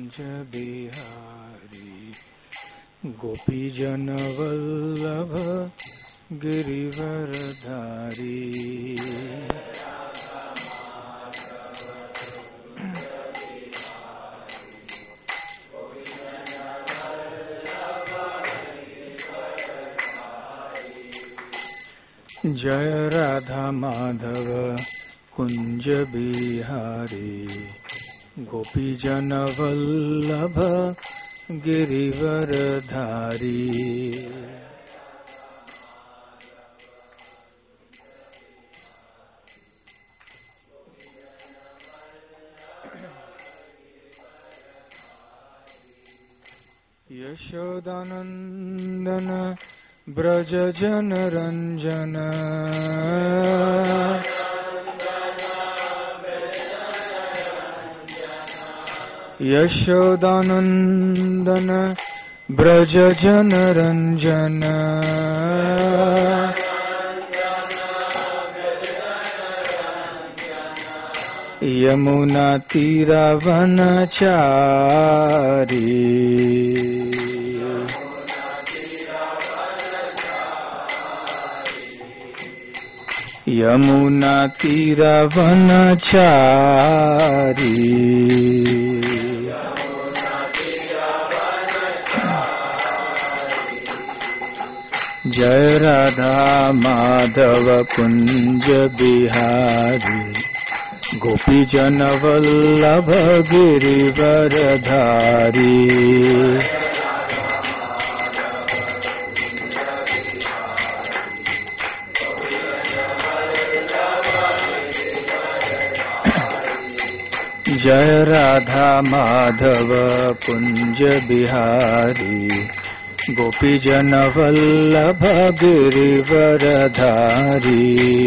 बिहारी गोपीजन वल्लभ गिरिवरधारी। जय राधा माधव कुंज बिहारी गोपीजन वल्लभ गिरिवरधारी। यशोदानंदन ब्रज जन रंजन यशोदानंदन ब्रज जन रंजन। यमुना तीरावनचारी यमुना तीरावनचारी। जय राधा माधव कुंज बिहारी गोपीजन वल्लभ गिरिवरधारी। जय राधा माधव कुंज बिहारी गोपीजन वल्लभ गिरिवरधारी।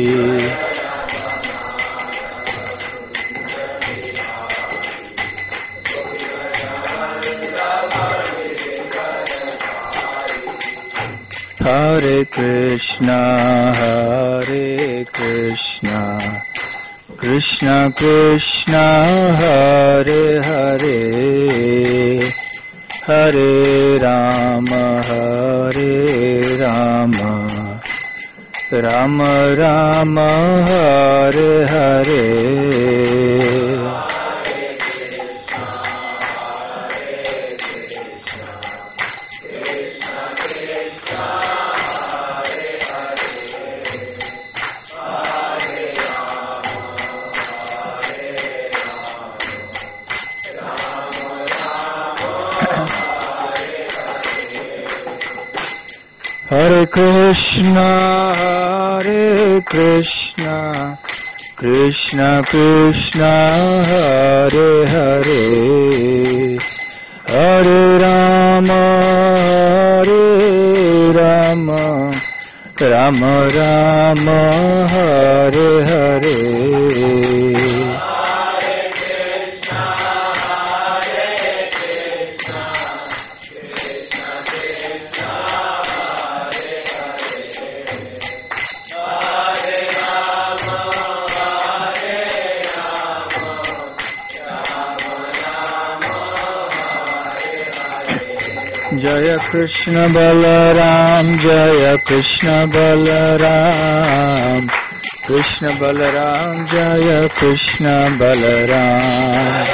हरे कृष्णा कृष्ण कृष्ण हरे हरे हरे राम राम राम हरे हरे। हरे कृष्णा कृष्ण कृष्ण हरे हरे हरे राम राम राम हरे हरे। जय कृष्ण बलराम जय कृष्ण बलराम कृष्ण बलराम जय कृष्ण बलराम।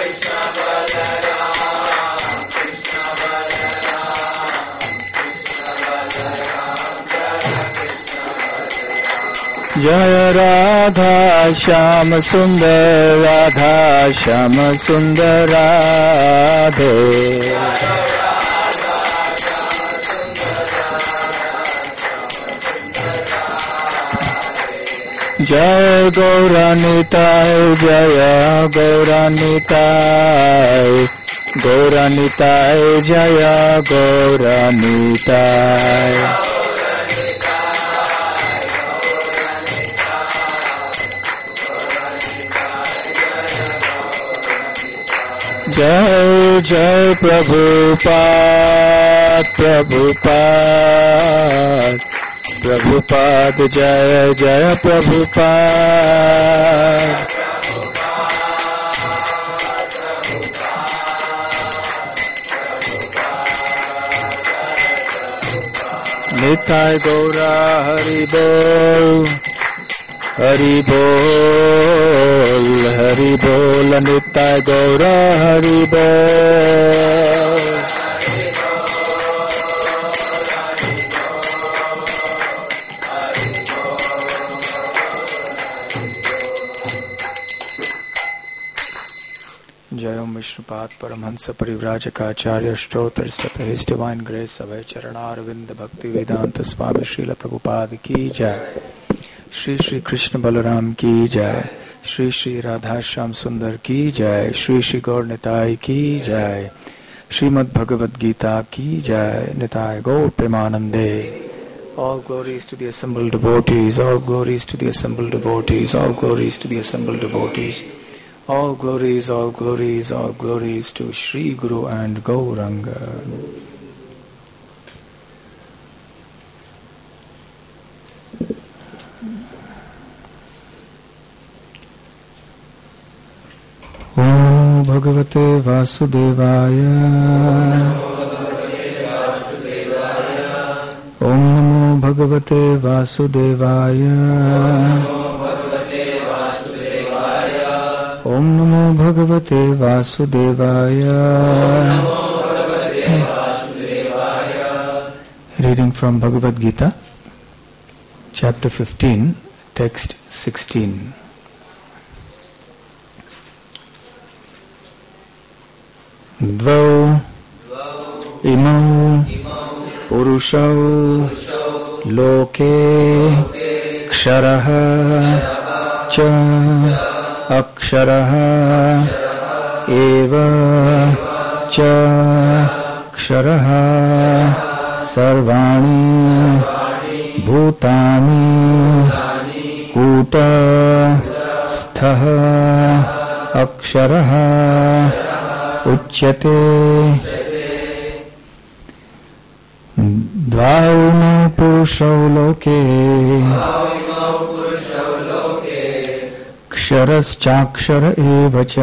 जय राधा श्याम सुंदर राधा श्याम सुंदर राधे। जय गौरानिताय जय गौरानिताय गौरानिताय जय गौरानिताय। जय जय प्रभुपाद प्रभुपाद प्रभुपाद जय जय प्रभुपाद। निताय गौरा हरि बोल, हरि बोल, हरि बोल, निताय गौरा हरि बोल। जय ओम विष्णुपाद परमहंस परिव्राजकाचार्य स्तोत्र सत his divine grace Abhay Charanaravinda Bhaktivedanta स्वामी श्रील प्रभुपाद की जय। श्री श्री कृष्ण बलराम की जय। श्री श्री राधा श्याम सुंदर की जय। श्री श्री गौर निताय की जय। श्रीमद् भगवद गीता की जय। निताय गौर प्रेमानंदे। All glories to the assembled devotees, all glories to the assembled devotees, all glories to the assembled devotees. All glories, all glories, all glories to Shri Guru and Gauranga. Om Bhagavate Vasudevaya. Om Namo Bhagavate Vasudevaya. Om Namo Bhagavate Vasudevaya. Reading from Bhagavad Gita, chapter 15, text 16. Dvau imau purushau loke ksharaha cha अक्षरः एव च क्षरः सर्वाणि भूतानि कूटस्थः अक्षरः उच्यते। द्वाउमौ पुरुषौ लोके क्षरश्चाक्षर एव च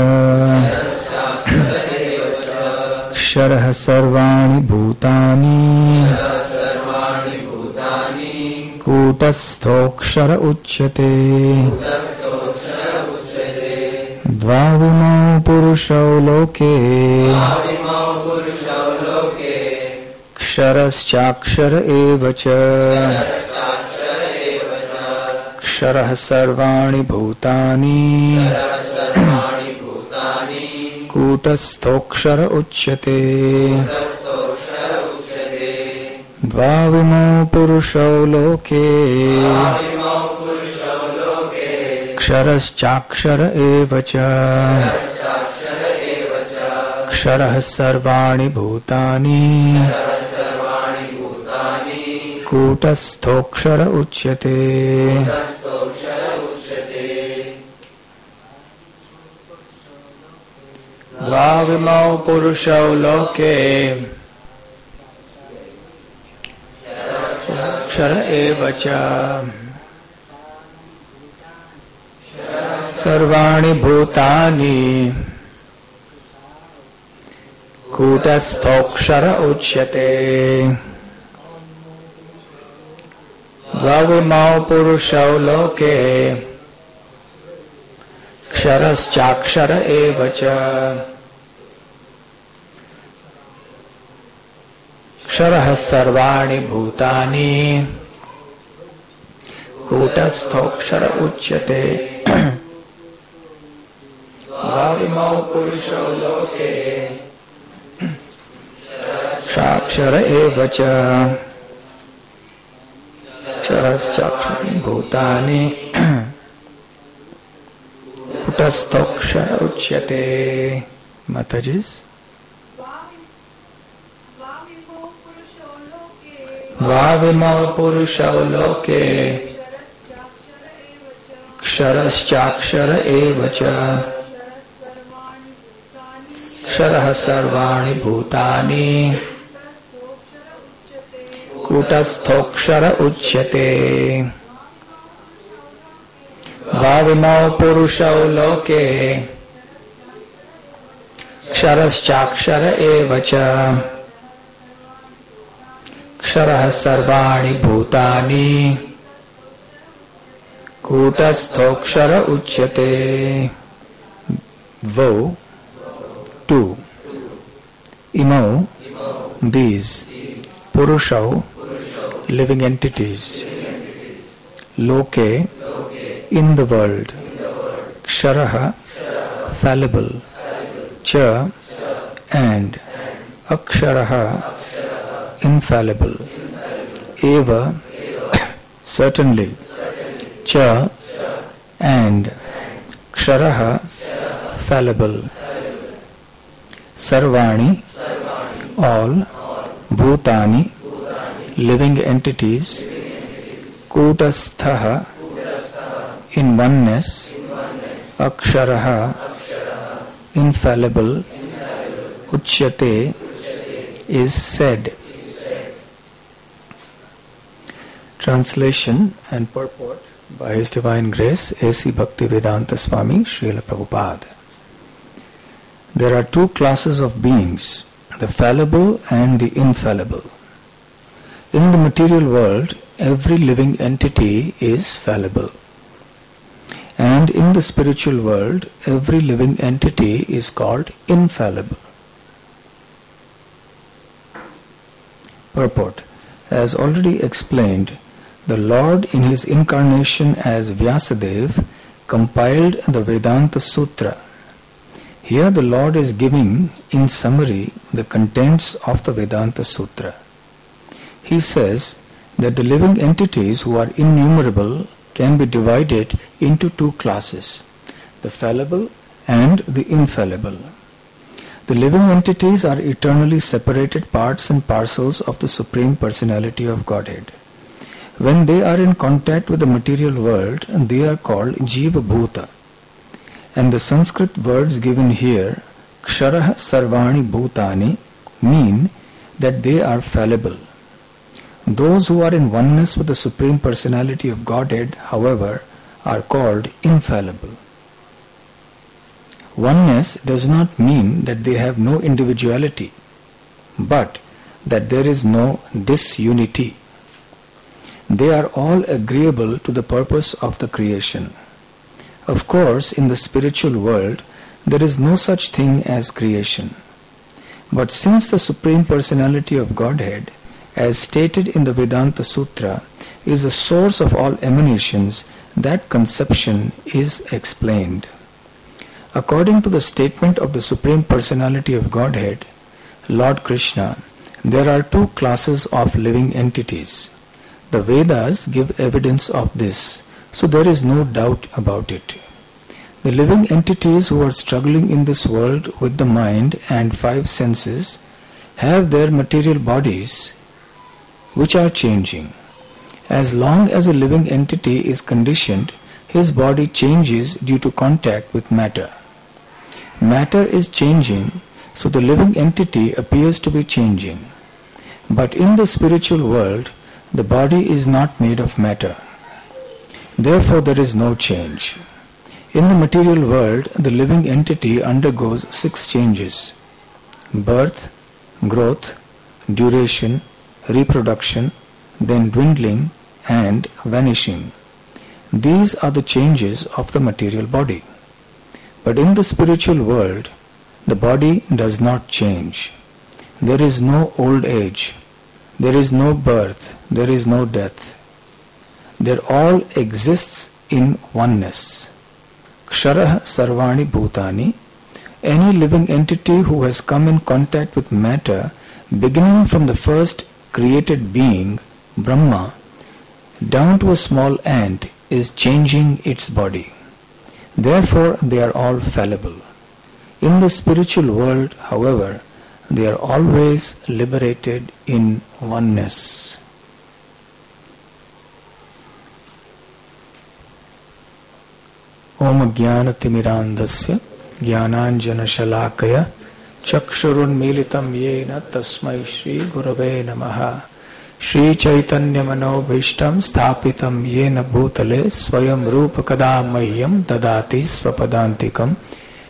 क्षरः सर्वाणि भूतानि कूटस्थोऽक्षर उच्यते। द्वाविमौ पुरुषौ लोके क्षरश्चाक्षर एव च क्षरः सर्वाणि भूतानि कूटस्थोऽक्षर उच्यते। द्वाविमौ पुरुषौ लोके क्षरश्चाक्षर एव च क्षरः सर्वाणि भूतानि कूटस्थोऽक्षर उच्यते। द्वाविमौ पुरुषौ लोके क्षर एव च सर्वाणि भूतानि कूटस्थोऽक्षर उच्यते। द्वाविमौ पुरुषौ लोके क्षरश्चाक्षर एव च क्षरः सर्वाणि भूतानि कूटस्थोऽक्षर उच्यते। द्वाविमौ पुरुषौ लोके क्षराक्षर एव च क्षरश्चाक्षर भूतानि कूटस्थोऽक्षर उच्यते। Mataji's द्वाविमौ पुरुषौ लोके क्षरश्चाक्षर एव च क्षरः सर्वाणि भूतानि कूटस्थोऽक्षर उच्यते। द्वाविमौ पुरुषौ लोके क्षरश्चाक्षर एव च क्षरः सर्वाणि भूतानि कूटस्थोऽक्षर उच्यते. Wo, two, imau, these, purushau, living entities, loke, in the world, ksharaha, fallible, cha, and, aksharaha, infallible, eva, certainly, cha, and, ksharaha, fallible, sarvani, all, bhutani, living entities, kutasthaha, in oneness, aksharaha, infallible, uchyate, is said. Translation and purport by His Divine Grace A.C. Bhaktivedanta Swami Srila Prabhupada. There are two classes of beings, the fallible and the infallible. In the material world, every living entity is fallible. And in the spiritual world, every living entity is called infallible. Purport. As already explained, the Lord in His incarnation as Vyasadeva compiled the Vedanta Sutra. Here the Lord is giving in summary the contents of the Vedanta Sutra. He says that the living entities who are innumerable can be divided into two classes, the fallible and the infallible. The living entities are eternally separated parts and parcels of the Supreme Personality of Godhead. When they are in contact with the material world, they are called Jiva Bhuta. And the Sanskrit words given here, Ksharah Sarvani Bhutani, mean that they are fallible. Those who are in oneness with the Supreme Personality of Godhead, however, are called infallible. Oneness does not mean that they have no individuality, but that there is no disunity. They are all agreeable to the purpose of the creation. Of course, in the spiritual world, there is no such thing as creation. But since the Supreme Personality of Godhead, as stated in the Vedanta Sutra, is the source of all emanations, that conception is explained. According to the statement of the Supreme Personality of Godhead, Lord Krishna, there are two classes of living entities. The Vedas give evidence of this, so there is no doubt about it. The living entities who are struggling in this world with the mind and five senses have their material bodies which are changing. As long as a living entity is conditioned, his body changes due to contact with matter. Matter is changing, so the living entity appears to be changing. But in the spiritual world, the body is not made of matter. Therefore, there is no change. In the material world, the living entity undergoes 6 changes: birth, growth, duration, reproduction, then dwindling and vanishing. These are the changes of the material body. But in the spiritual world, the body does not change. There is no old age. There is no birth. There is no death. There all exists in oneness. Ksharah Sarvani Bhutani. Any living entity who has come in contact with matter, beginning from the first created being, Brahma, down to a small ant, is changing its body. Therefore, they are all fallible. In the spiritual world, however, they are always liberated in oneness. Om Jnanatimidandasya Jnananjanashalakaya Chakshurunmilitam Yena Tasmai Shri Gurave Namaha. Shri Chaitanya Manobhishtam Sthapitam Yena Bhutale Swayam Rupa Kadamahyam Dadati Swapadantikam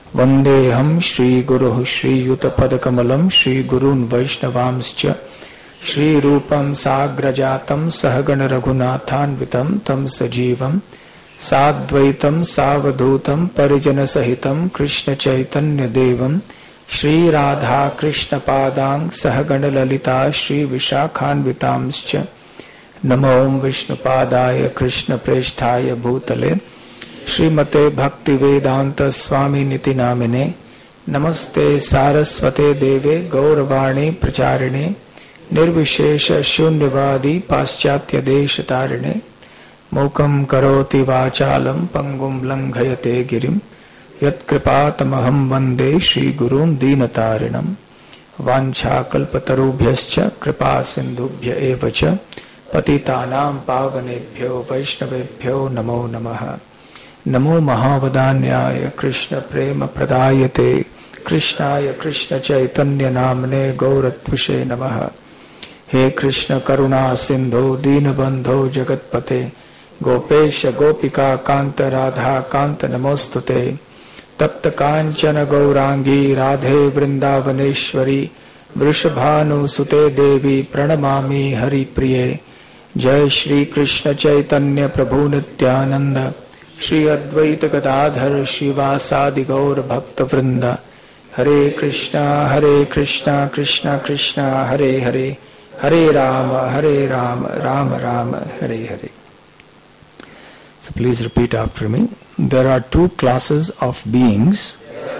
Vandeham Shri Guru Shri Yutapadakamalam Shri Gurun Vaishnavamscha Shri Rupam Sagrajatam Sahagana Raghunathanvitam Tam Sajivam Sadvaitam Savadhutam Parijana Sahitam Krishna Chaitanya Devam Shri Radha Krishna Padang Sahagana Lalita Shri Vishakhanvitamscha Namo Om Vishnu Padaya Krishna Presthaya Bhutale Srimate Bhakti Vedanta Swami Niti Namine Namaste Saraswate Deve Gauravani Pracharine Nirvishesha Shunyavadi Paschatya Deshatarine Mukam Karoti Vachalam Pangum Langhayate Girim Yat Kripatamaham Vande Shri Gurum Dinatarinam Vancha Kalpatarubhyascha Kripa Sindhubhya Evacha Patitanam Pavanebhyo Vaishnavebhyo Namo Namaha Namo Mahavadanyaya Krishna Prema Pradayate Krishnaya Krishna Chaitanya Namne Gauratvishe Namaha He Krishna Karuna Sindho Dinabandho Jagatpate Gopesha Gopika Kanta Radha Kanta Namostute Tapta Kanchana Gaurangi Radhe Vrindavaneshwari Vrishabhanu Sute Devi Pranamami Hari Priye Jai Shri Krishna Chaitanya Prabhu Nityananda Shri Advaita Gadadhar Shivasadi Gaur Bhakta Vrinda Hare Krishna Krishna Krishna Hare Hare Hare Rama Rama Rama Hare Hare. So please repeat after me. There are two classes of beings,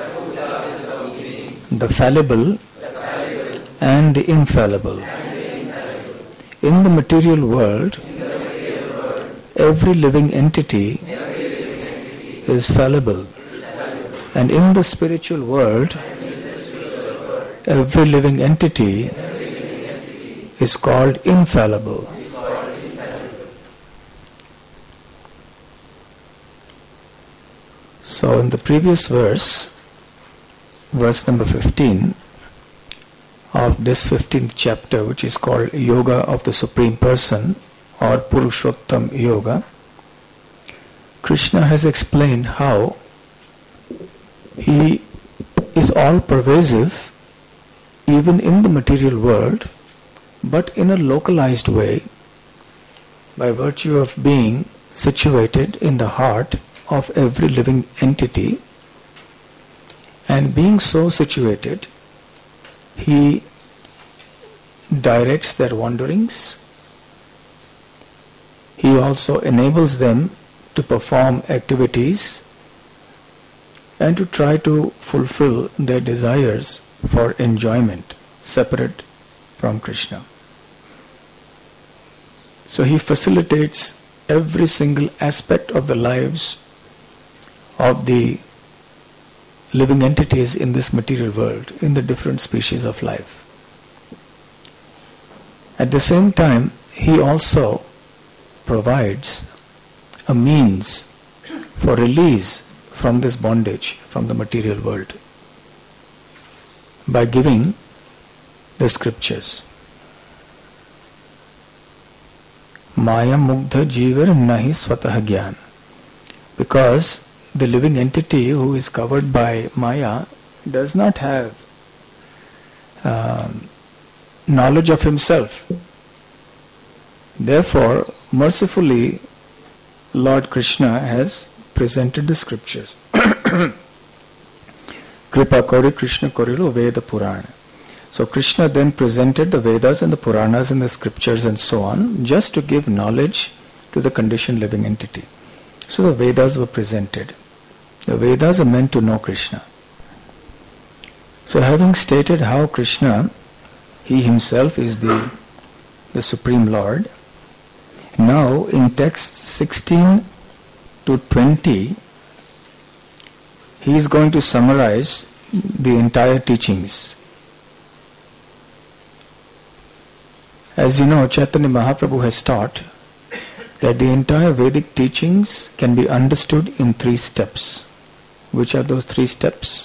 the fallible and the infallible. In the material world, every living entity is fallible, and in the spiritual world, every living entity is called infallible. So in the previous verse number 15 of this 15th chapter, which is called Yoga of the Supreme Person or Purushottam Yoga, Krishna has explained how he is all-pervasive even in the material world, but in a localized way by virtue of being situated in the heart of every living entity, and being so situated, he directs their wanderings. He also enables them to perform activities and to try to fulfill their desires for enjoyment separate from Krishna. So he facilitates every single aspect of the lives of the living entities in this material world, in the different species of life. At the same time, he also provides a means for release from this bondage from the material world by giving the scriptures. Maya mugdha jivar nahi swatah gyan. Because the living entity who is covered by Maya does not have knowledge of himself. Therefore, mercifully, Lord Krishna has presented the scriptures. Kripa Kori Krishna Korilo Veda Purana. So Krishna then presented the Vedas and the Puranas and the scriptures and so on, just to give knowledge to the conditioned living entity. So the Vedas were presented. The Vedas are meant to know Krishna. So having stated how Krishna, he himself is the Supreme Lord, now in texts 16 to 20, he is going to summarize the entire teachings. As you know, Chaitanya Mahaprabhu has taught that the entire Vedic teachings can be understood in 3 steps. Which are those 3 steps?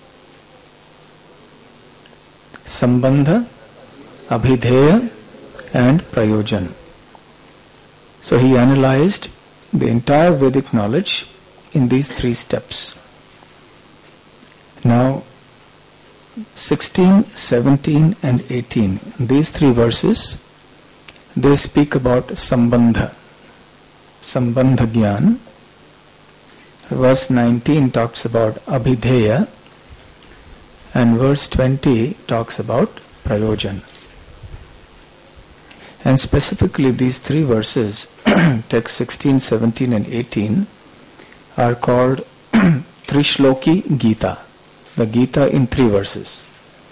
Sambandha, Abhidheya and Prayojan. So he analyzed the entire Vedic knowledge in these 3 steps. Now, 16, 17 and 18, these three verses, they speak about Sambandha Gyan. Verse 19 talks about Abhidheya, and verse 20 talks about Prayojan. And specifically these three verses, text 16, 17 and 18, are called Trishloki Gita, the Gita in three verses,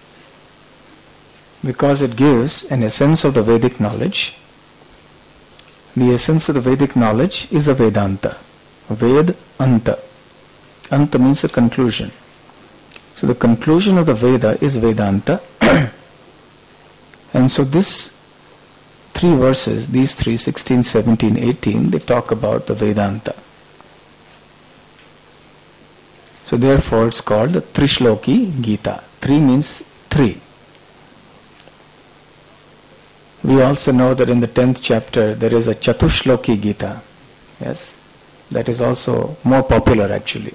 because it gives an essence of the Vedic knowledge. The essence of the Vedic knowledge is the Vedanta. Ved Anta. Anta means a conclusion. So the conclusion of the Veda is Vedanta. And so this three verses, these three, 16, 17, 18, they talk about the Vedanta. So therefore it's called the Trishloki Gita. Three means three. We also know that in the 10th chapter there is a Chatushloki Gita. Yes? That is also more popular actually.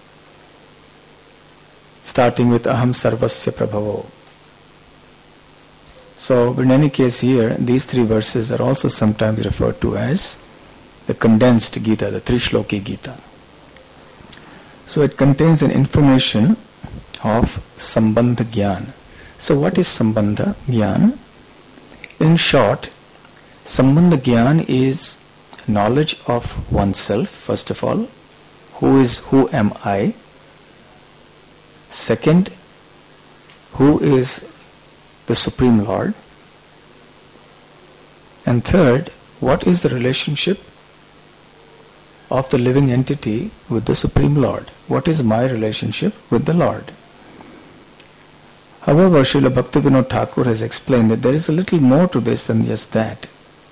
Starting with Aham Sarvasya Prabhavo. So in any case here, these three verses are also sometimes referred to as the condensed Gita, the Trishloki Gita. So it contains an information of Sambandha Gyan. So what is Sambandha Gyan? In short, Sambandha Gyan is knowledge of oneself, first of all. Who am I? Second, who is the Supreme Lord? And third, what is the relationship of the living entity with the Supreme Lord? What is my relationship with the Lord? However, Srila Bhaktivinoda Thakur has explained that there is a little more to this than just that.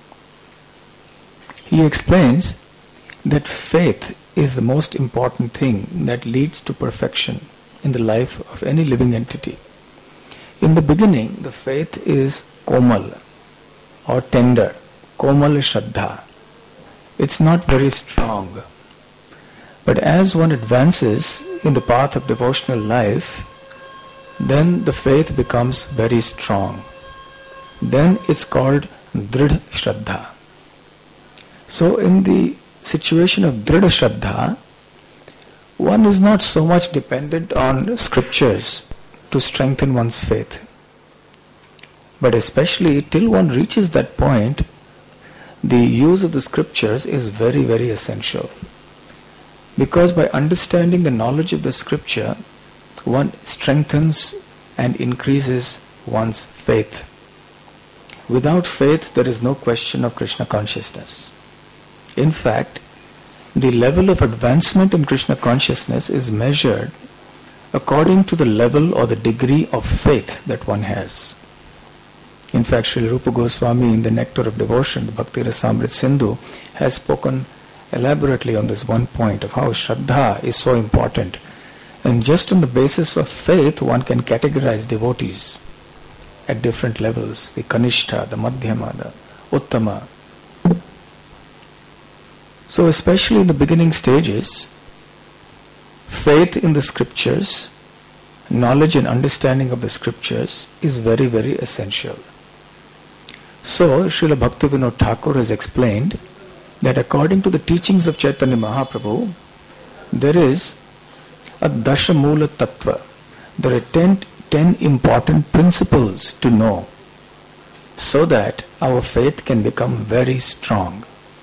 He explains that faith is the most important thing that leads to perfection in the life of any living entity. In the beginning, the faith is komal or tender, komal shraddha. It's not very strong. But as one advances in the path of devotional life, then the faith becomes very strong. Then it's called dridh shraddha. So in the situation of dridh shraddha, one is not so much dependent on scriptures to strengthen one's faith. But especially till one reaches that point, the use of the scriptures is very, very essential. Because by understanding the knowledge of the scripture, one strengthens and increases one's faith. Without faith, there is no question of Krishna consciousness. In fact, the level of advancement in Krishna consciousness is measured according to the level or the degree of faith that one has. In fact, Srila Rupa Goswami in the Nectar of Devotion, the Bhakti Rasamrit Sindhu, has spoken elaborately on this one point of how Shraddha is so important. And just on the basis of faith, one can categorize devotees at different levels, the Kanishta, the Madhyama, the Uttama. So especially in the beginning stages, faith in the scriptures, knowledge and understanding of the scriptures is very, very essential. So Srila Bhaktivinoda Thakur has explained that according to the teachings of Chaitanya Mahaprabhu, there is a Dashamula Tattva. There are 10 important principles to know so that our faith can become very strong.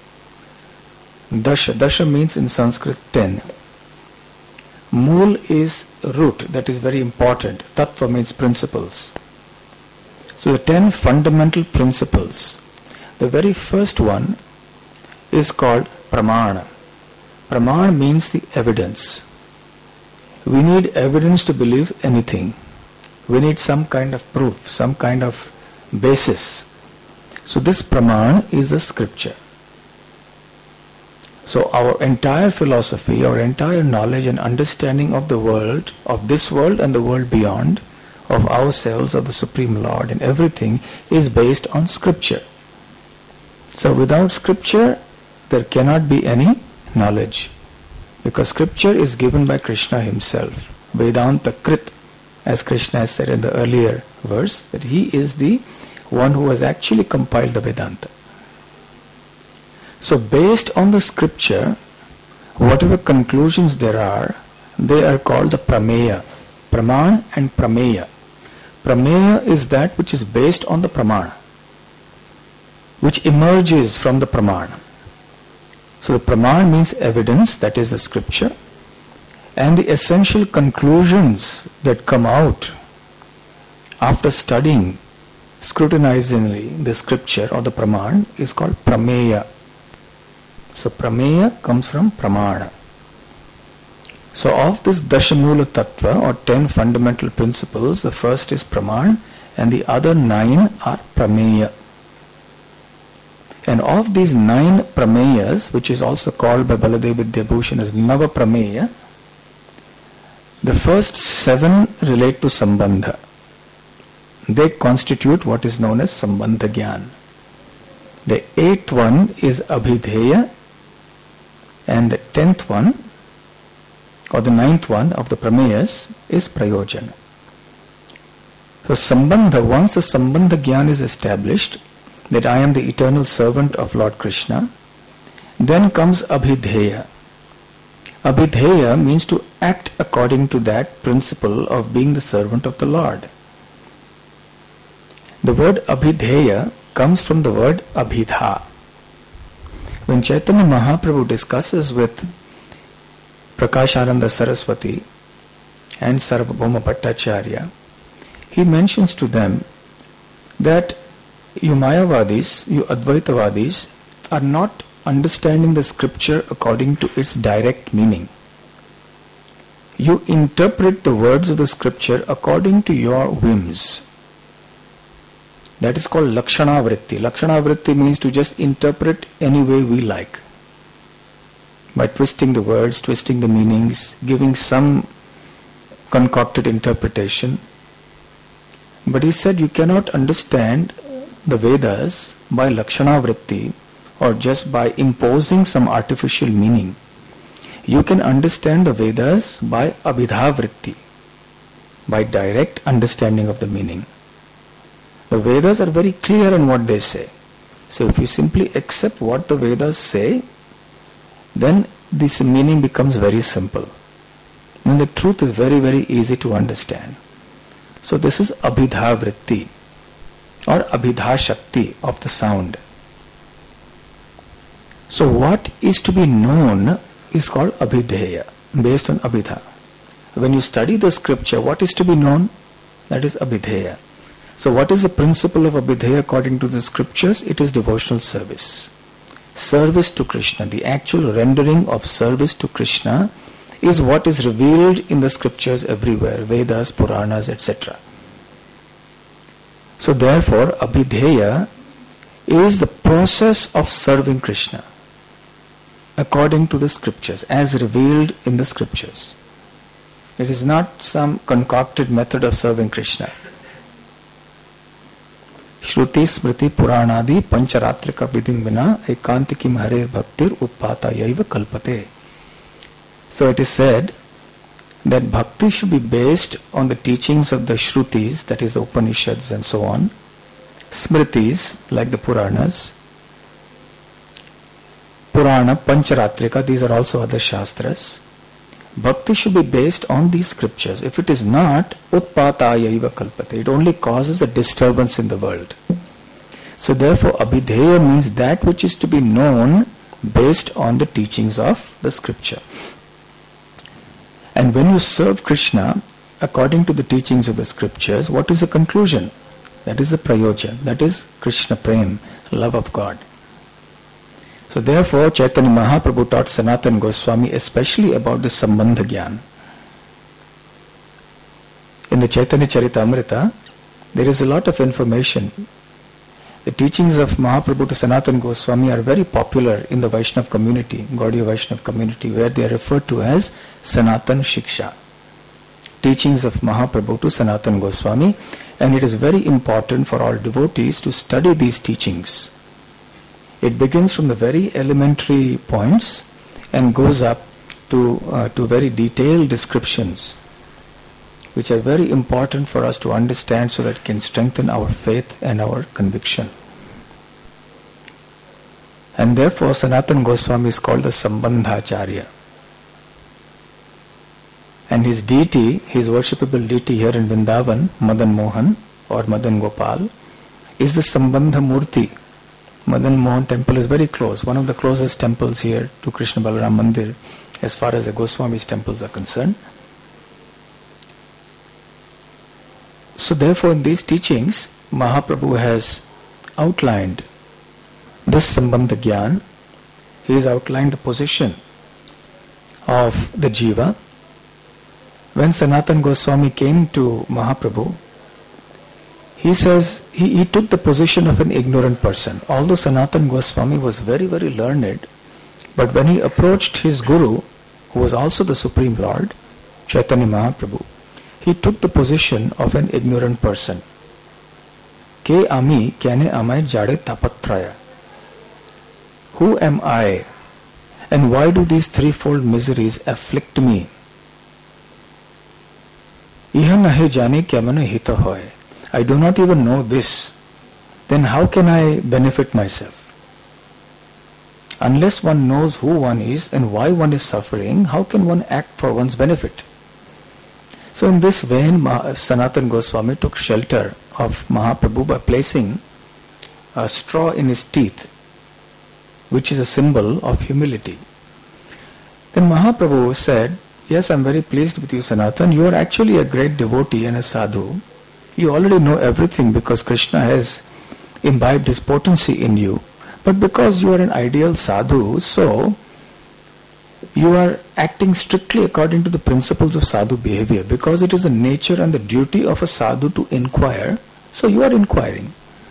Dasha means in Sanskrit 10. Mool is root, that is very important. Tattva means principles. So the 10 fundamental principles. The very first one is called Pramana. Pramana means the evidence. We need evidence to believe anything. We need some kind of proof, some kind of basis. So this Pramana is the scripture. So our entire philosophy, our entire knowledge and understanding of the world, of this world and the world beyond, of ourselves, of the Supreme Lord and everything is based on scripture. So without scripture, there cannot be any knowledge. Because scripture is given by Krishna himself. Vedanta Krit. as Krishna has said in the earlier verse, that he is the one who has actually compiled the Vedanta. So based on the scripture, whatever conclusions there are, they are called the prameya. Praman and prameya. Prameya is that which is based on the pramana, which emerges from the pramana. So the praman means evidence, that is the scripture, and the essential conclusions that come out after studying scrutinizingly the scripture or the praman is called prameya. So prameya comes from pramana. So of this Dashamula Tattva or 10 fundamental principles, the first is praman and the other 9 are prameya. And of these 9 prameyas, which is also called by Baladev Vidyabhushan as Nava Prameya, the first 7 relate to Sambandha. They constitute what is known as Sambandha Gyan. The 8th one is Abhidheya, and the 10th one or the 9th one of the Prameyas is Prayojana. So Sambandha, once the Sambandha Gyan is established, that I am the eternal servant of Lord Krishna, then comes Abhidheya. Abhidheya means to act according to that principle of being the servant of the Lord. The word Abhidheya comes from the word Abhidha. When Chaitanya Mahaprabhu discusses with Prakashananda Saraswati and Sarvabhauma Bhattacharya, he mentions to them that you Mayavadis, you Advaitavadis are not understanding the scripture according to its direct meaning. You interpret the words of the scripture according to your whims. That is called Lakshana Vritti. Lakshana Vritti means to just interpret any way we like. By twisting the words, twisting the meanings, giving some concocted interpretation. But he said you cannot understand the Vedas by Lakshana Vritti or just by imposing some artificial meaning. You can understand the Vedas by Abhidha Vritti, by direct understanding of the meaning. The Vedas are very clear in what they say. So if you simply accept what the Vedas say, then this meaning becomes very simple. And the truth is very, very easy to understand. So this is Abhidha Vritti or Abhidha Shakti of the sound. So what is to be known is called Abhidheya, based on Abhidha. When you study the scripture, what is to be known? That is Abhidheya. So what is the principle of Abhidheya according to the scriptures? It is devotional service. Service to Krishna, the actual rendering of service to Krishna is what is revealed in the scriptures everywhere, Vedas, Puranas, etc. So therefore, Abhidheya is the process of serving Krishna according to the scriptures, as revealed in the scriptures. It is not some concocted method of serving Krishna. Shruti Smriti Puranadi Pancharatrika Vidim Vina Ekantikim Hare Bhaktir Utpata Yaiva Kalpate. So it is said that bhakti should be based on the teachings of the Shrutis, that is the Upanishads and so on, Smritis like the Puranas, Purana, Pancharatrika, these are also other Shastras. Bhakti should be based on these scriptures. If it is not, Utpatayaiva Kalpate, it only causes a disturbance in the world. So therefore, Abhidheya means that which is to be known based on the teachings of the scripture. And when you serve Krishna according to the teachings of the scriptures, what is the conclusion? That is the prayojan, that is Krishna Prem, love of God. So therefore, Chaitanya Mahaprabhu taught Sanatana Goswami especially about the Sambandha Gyan. In the Chaitanya Charitamrita, there is a lot of information. The teachings of Mahaprabhu to Sanatana Goswami are very popular in the Vaishnava community, Gaudiya Vaishnava community, where they are referred to as Sanatana Shiksha. Teachings of Mahaprabhu to Sanatana Goswami, and it is very important for all devotees to study these teachings. It begins from the very elementary points and goes up to very detailed descriptions which are very important for us to understand so that it can strengthen our faith and our conviction. And therefore Sanatana Goswami is called the Sambandhacharya. And his deity, his worshipable deity here in Vrindavan, Madan Mohan or Madan Gopal, is the Sambandha Murti. Madan Mohan temple is very close, one of the closest temples here to Krishna Balaram Mandir as far as the Goswami's temples are concerned. So therefore in these teachings, Mahaprabhu has outlined this Sambandha Gyan. He has outlined the position of the Jiva. When Sanatana Goswami came to Mahaprabhu, he says he took the position of an ignorant person. Although Sanatana Goswami was very, very learned, but when he approached his Guru, who was also the Supreme Lord, Chaitanya Mahaprabhu, he took the position of an ignorant person. Ke ami kyane amai jade tapatraya. Who am I, and why do these threefold miseries afflict me? Iha nahe jane kya mane hita hoy. I do not even know this. Then how can I benefit myself? Unless one knows who one is and why one is suffering, how can one act for one's benefit? So in this vein, Sanatana Goswami took shelter of Mahaprabhu by placing a straw in his teeth, which is a symbol of humility. Then Mahaprabhu said, yes, I am very pleased with you, Sanatana. You are actually a great devotee and a sadhu. You already know everything because Krishna has imbibed his potency in you. But because you are an ideal sadhu, so you are acting strictly according to the principles of sadhu behavior, because it is the nature and the duty of a sadhu to inquire. So you are inquiring.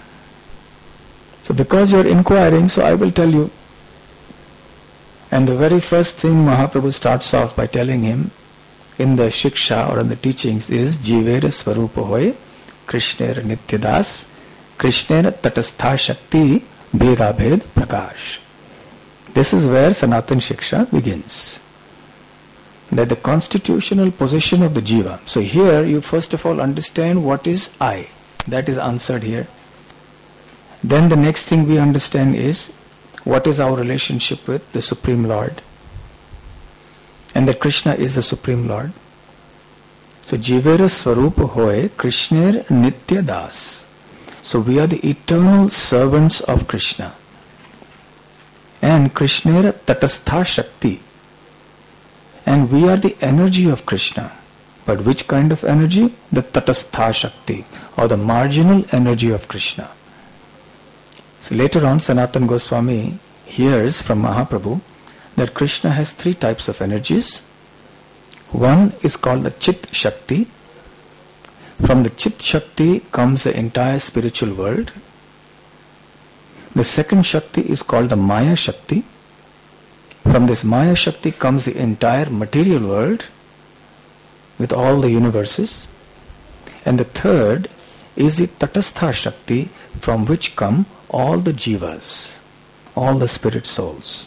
So because you are inquiring, so I will tell you. And the very first thing Mahaprabhu starts off by telling him in the Shiksha or in the teachings is Jivera Swarupa Hoy Krishnera Nityadas Krishnera Tatastha Shakti Bhedabhed Prakash. This is where Sanatana Shiksha begins. That the constitutional position of the Jiva. So here you first of all understand what is I. That is answered here. Then the next thing we understand is what is our relationship with the Supreme Lord. And that Krishna is the Supreme Lord. So Jivera Swarupa Hoy Krishner Nitya Das. So we are the eternal servants of Krishna. And Krishnera Tatastha Shakti. And we are the energy of Krishna. But which kind of energy? The Tatastha Shakti, or the marginal energy of Krishna. So later on Sanatana Goswami hears from Mahaprabhu that Krishna has three types of energies. One is called the Chit Shakti. From the Chit Shakti comes the entire spiritual world. The second Shakti is called the Maya Shakti. From this Maya Shakti comes the entire material world with all the universes. And the third is the Tatastha Shakti, from which come all the jivas, all the spirit souls.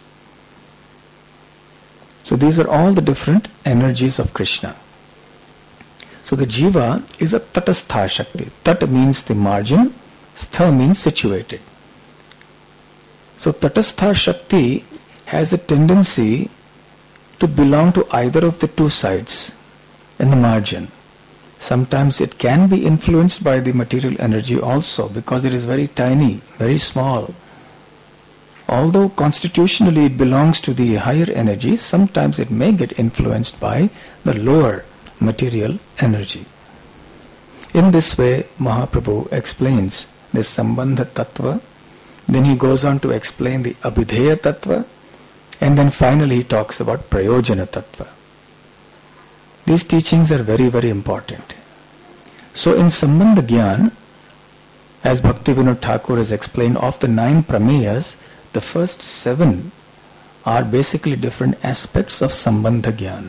So these are all the different energies of Krishna. So the jiva is a Tatastha Shakti. Tat means the margin, stha means situated. So Tatastha Shakti has the tendency to belong to either of the two sides in the margin. Sometimes it can be influenced by the material energy also, because it is very tiny, very small. Although constitutionally it belongs to the higher energy, sometimes it may get influenced by the lower material energy. In this way, Mahaprabhu explains the Sambandha Tattva, then he goes on to explain the Abhidheya Tattva, and then finally he talks about Prayojana Tattva. These teachings are very, very important. So in Sambandha Gyan, as Bhaktivinoda Thakur has explained, of the 9 Prameyas, the first 7 are basically different aspects of Sambandha Gyan.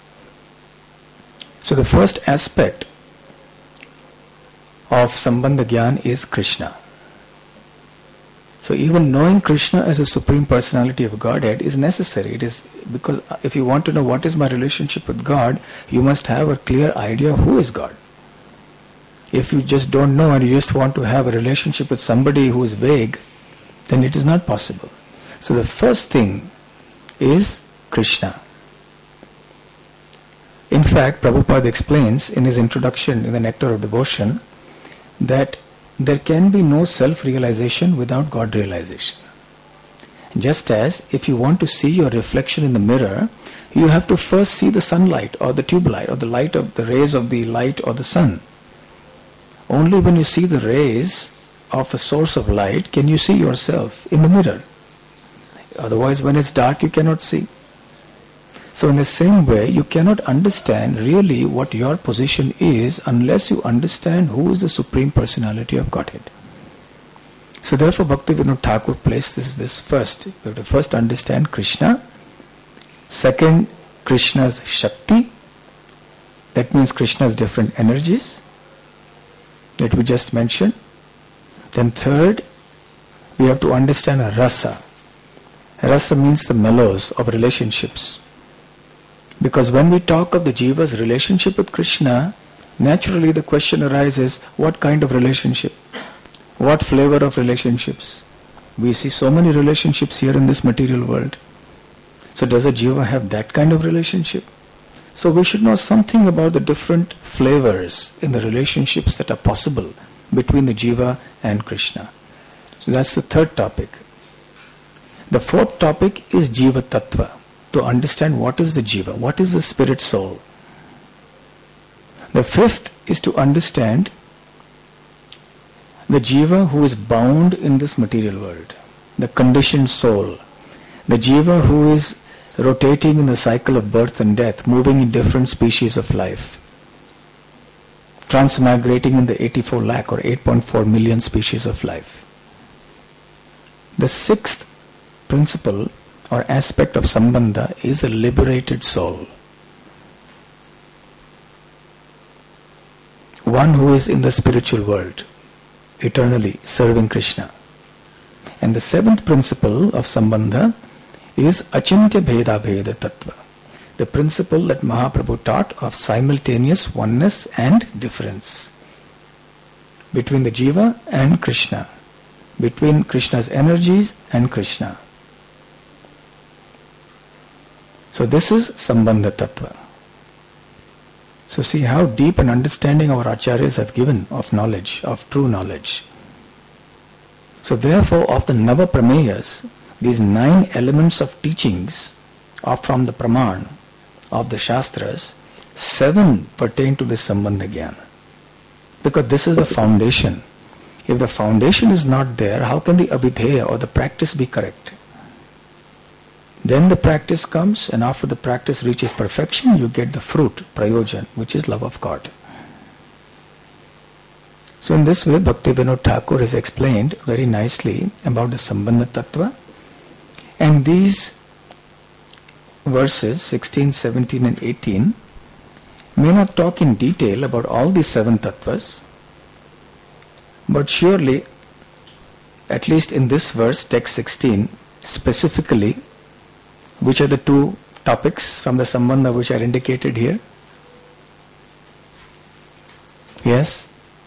So the first aspect of Sambandha Gyan is Krishna. So even knowing Krishna as a Supreme Personality of Godhead is necessary. It is because if you want to know what is my relationship with God, you must have a clear idea of who is God. If you just don't know and you just want to have a relationship with somebody who is vague, then it is not possible. So the first thing is Krishna. In fact, Prabhupada explains in his introduction in the Nectar of Devotion that there can be no self-realization without God realization. Just as if you want to see your reflection in the mirror, you have to first see the sunlight or the tube light or the light of the rays of the light or the sun. Only when you see the rays of the source of light can you see yourself in the mirror. Otherwise, when it's dark, you cannot see. So in the same way, you cannot understand really what your position is unless you understand who is the Supreme Personality of Godhead. So therefore, Bhaktivinoda Thakur places this first. We have to first understand Krishna. Second, Krishna's Shakti. That means Krishna's different energies that we just mentioned. Then third, we have to understand Rasa. Rasa means the mellows of relationships. Because when we talk of the Jiva's relationship with Krishna, naturally the question arises, what kind of relationship? What flavor of relationships? We see so many relationships here in this material world. So does a Jiva have that kind of relationship? So we should know something about the different flavors in the relationships that are possible between the Jiva and Krishna. So that's the third topic. The fourth topic is Jiva Tattva. To understand what is the Jiva, what is the spirit soul. The fifth is to understand the Jiva who is bound in this material world, the conditioned soul, the Jiva who is rotating in the cycle of birth and death, moving in different species of life, transmigrating in the 84 lakh or 8.4 million species of life. The sixth principle or aspect of Sambandha is a liberated soul. One who is in the spiritual world, eternally serving Krishna. And the seventh principle of Sambandha is Achintya Bheda Bheda Tattva, the principle that Mahaprabhu taught of simultaneous oneness and difference between the Jiva and Krishna, between Krishna's energies and Krishna. So this is Sambandha Tattva. So see how deep an understanding our Acharyas have given of knowledge, of true knowledge. So therefore of the Nava Prameyas, these 9 elements of teachings are from the Praman of the Shastras, 7 pertain to the Sambandha Jnana. Because this is the foundation. If the foundation is not there, how can the Abhidheya or the practice be correct? Then the practice comes, and after the practice reaches perfection, you get the fruit, prayojan, which is love of God. So in this way, Bhaktivinoda Thakur has explained very nicely about the Sambandha Tattva. And these verses, 16, 17 and 18, may not talk in detail about all these 7 tattvas, but surely, at least in this verse, text 16, specifically, which are the 2 topics from the Sambandha which are indicated here? Yes?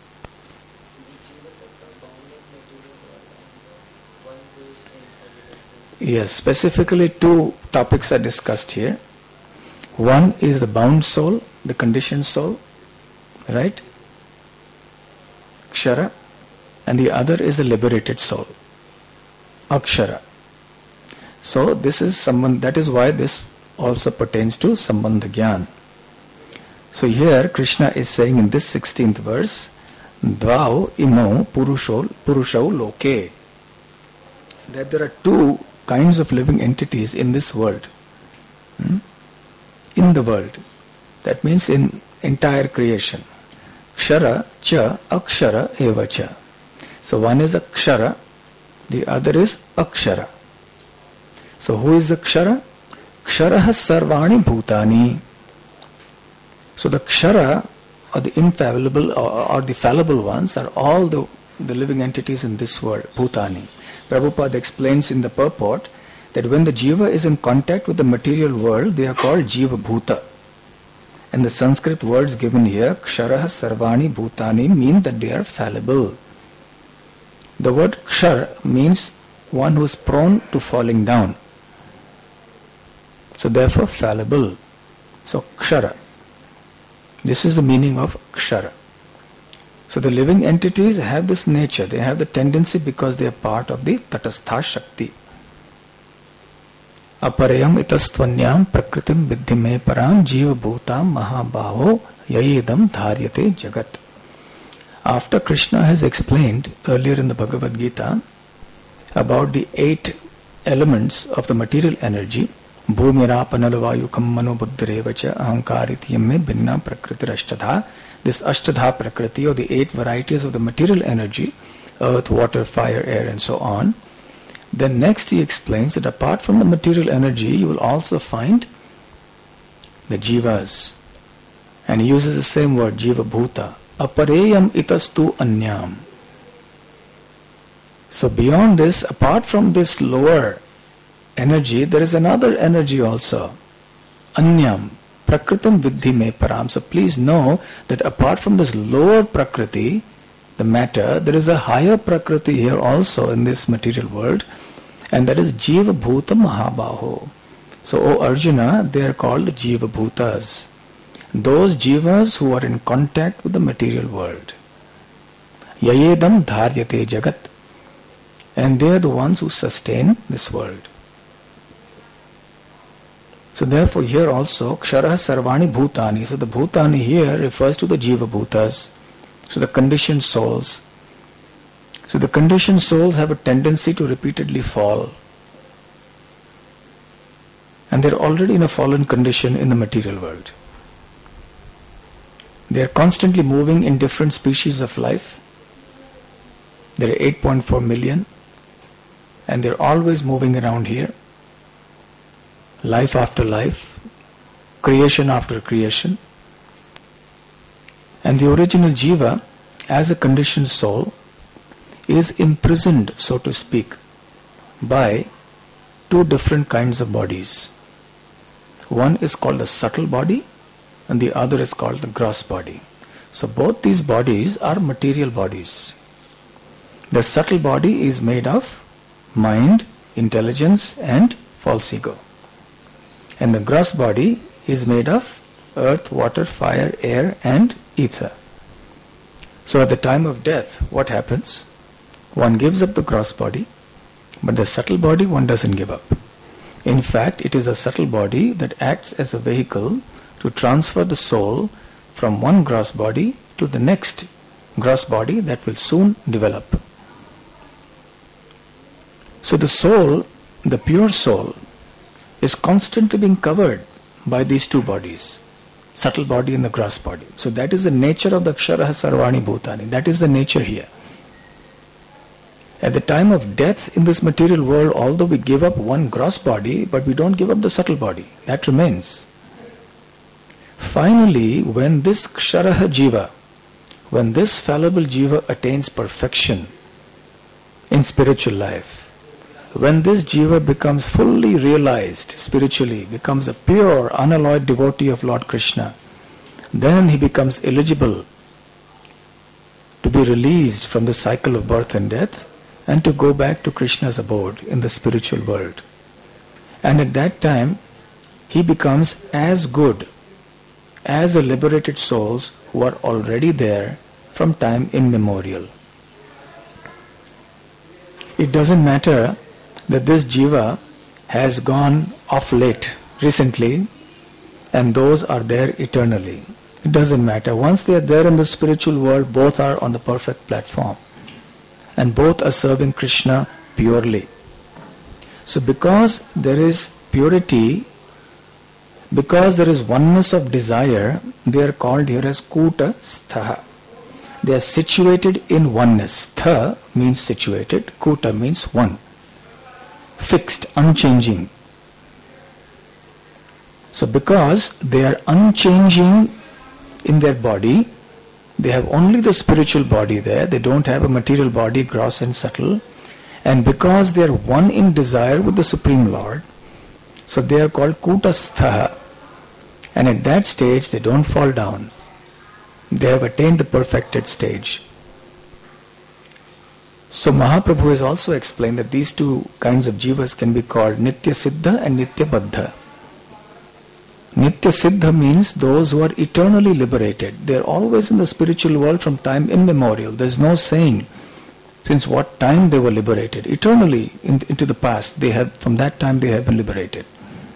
Yes, specifically 2 topics are discussed here. One is the bound soul, the conditioned soul, right? Kshara. And the other is the liberated soul, Akshara. So this is that is why this also pertains to Sambandha Jnana. So here Krishna is saying in this 16th verse, Dvau imo purushau loke, that there are 2 kinds of living entities in this world. In the world. That means in entire creation. Kshara cha akshara eva cha. So one is Akshara, the other is Akshara. So who is the Kshara? Ksharaha sarvani bhutani. So the Kshara, or the infallible or the fallible ones, are all the living entities in this world, bhutani. Prabhupada explains in the purport that when the jiva is in contact with the material world, they are called jiva bhuta. And the Sanskrit words given here, ksharaha sarvani bhutani, mean that they are fallible. The word kshar means one who is prone to falling down. So therefore fallible. So kshara. This is the meaning of kshara. So the living entities have this nature. They have the tendency because they are part of the tatastha shakti. Aparayam itastvanyam prakritim viddhime param jiva bhutam mahabhaho yayedam dharyate jagat. After Krishna has explained earlier in the Bhagavad Gita about the 8 elements of the material energy, bhumirapanalavayukam mano buddhirevacha ahankaritiyamme binna prakritirashtadha, this ashtadha prakriti, or the 8 varieties of the material energy, earth, water, fire, air and so on. Then next he explains that apart from the material energy, you will also find the jivas. And he uses the same word, jiva bhuta. Apareyam itastu anyam. So beyond this, apart from this lower energy, there is another energy also. Anyam. Prakritam viddhi me param. So please know that apart from this lower prakriti, the matter, there is a higher prakriti here also in this material world, and that is jiva bhuta mahabhaho. So O Arjuna, they are called jiva bhutas. Those jivas who are in contact with the material world. Yayedam dharyate jagat. And they are the ones who sustain this world. So therefore here also, ksharaha sarvani bhutani. So the bhutani here refers to the jiva bhutas. So the conditioned souls. So the conditioned souls have a tendency to repeatedly fall. And they are already in a fallen condition in the material world. They are constantly moving in different species of life. There are 8.4 million. And they are always moving around here. Life after life. Creation after creation. And the original jiva, as a conditioned soul, is imprisoned, so to speak, by 2 different kinds of bodies. One is called the subtle body and the other is called the gross body. So both these bodies are material bodies. The subtle body is made of mind, intelligence and false ego. And the gross body is made of earth, water, fire, air and ether. So at the time of death, what happens? One gives up the gross body, but the subtle body one doesn't give up. In fact, it is a subtle body that acts as a vehicle to transfer the soul from one gross body to the next gross body that will soon develop. So the soul, the pure soul, is constantly being covered by these 2 bodies, subtle body and the gross body. So that is the nature of the ksharaha sarvani bhutani. That is the nature here. At the time of death in this material world, although we give up one gross body, but we don't give up the subtle body. That remains. Finally, when this ksharaha jiva, when this fallible jiva attains perfection in spiritual life, when this jiva becomes fully realized spiritually, becomes a pure, unalloyed devotee of Lord Krishna, then he becomes eligible to be released from the cycle of birth and death and to go back to Krishna's abode in the spiritual world. And at that time, he becomes as good as the liberated souls who are already there from time immemorial. It doesn't matter that this jiva has gone off late recently and those are there eternally. It doesn't matter. Once they are there in the spiritual world, both are on the perfect platform and both are serving Krishna purely. So because there is purity, because there is oneness of desire, they are called here as kuta stha. They are situated in oneness. Stha means situated, kuta means one. Fixed, unchanging. So because they are unchanging in their body, they have only the spiritual body there, they don't have a material body, gross and subtle, And because they are one in desire with the Supreme Lord, so they are called Kutastha. And at that stage they don't fall down. They have attained the perfected stage. So Mahaprabhu has also explained that these two kinds of jivas can be called Nitya Siddha and Nitya Baddha. Nitya Siddha means those who are eternally liberated. They are always in the spiritual world from time immemorial. There is no saying since what time they were liberated. Eternally into the past, from that time they have been liberated.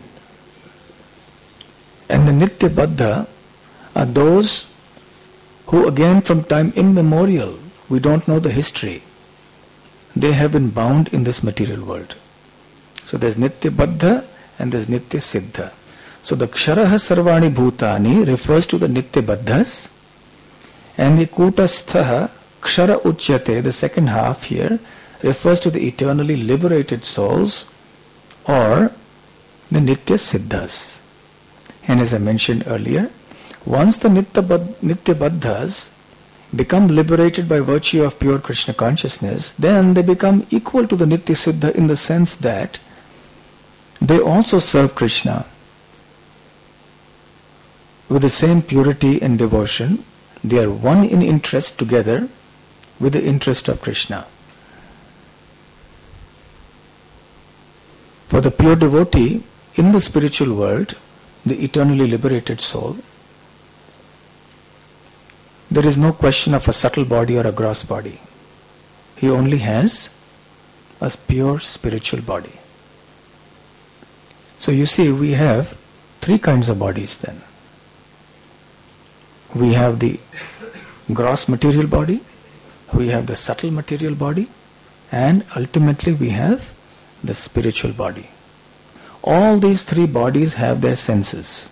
And the Nitya Baddha are those who again from time immemorial, we don't know the history, they have been bound in this material world. So there's Nitya Baddha and there's Nitya Siddha. So the Ksharaha Sarvani Bhutani refers to the Nitya Baddhas, and the Kutastha Kshara Uchyate, the second half here, refers to the eternally liberated souls or the Nitya Siddhas. And as I mentioned earlier, once the Nitya Baddhas become liberated by virtue of pure Krishna consciousness, then they become equal to the Nitya Siddha in the sense that they also serve Krishna with the same purity and devotion. They are one in interest together with the interest of Krishna. For the pure devotee in the spiritual world, the eternally liberated soul, there is no question of a subtle body or a gross body. He only has a pure spiritual body. So you see, we have three kinds of bodies then. We have the gross material body, we have the subtle material body, and ultimately we have the spiritual body. All these three bodies have their senses.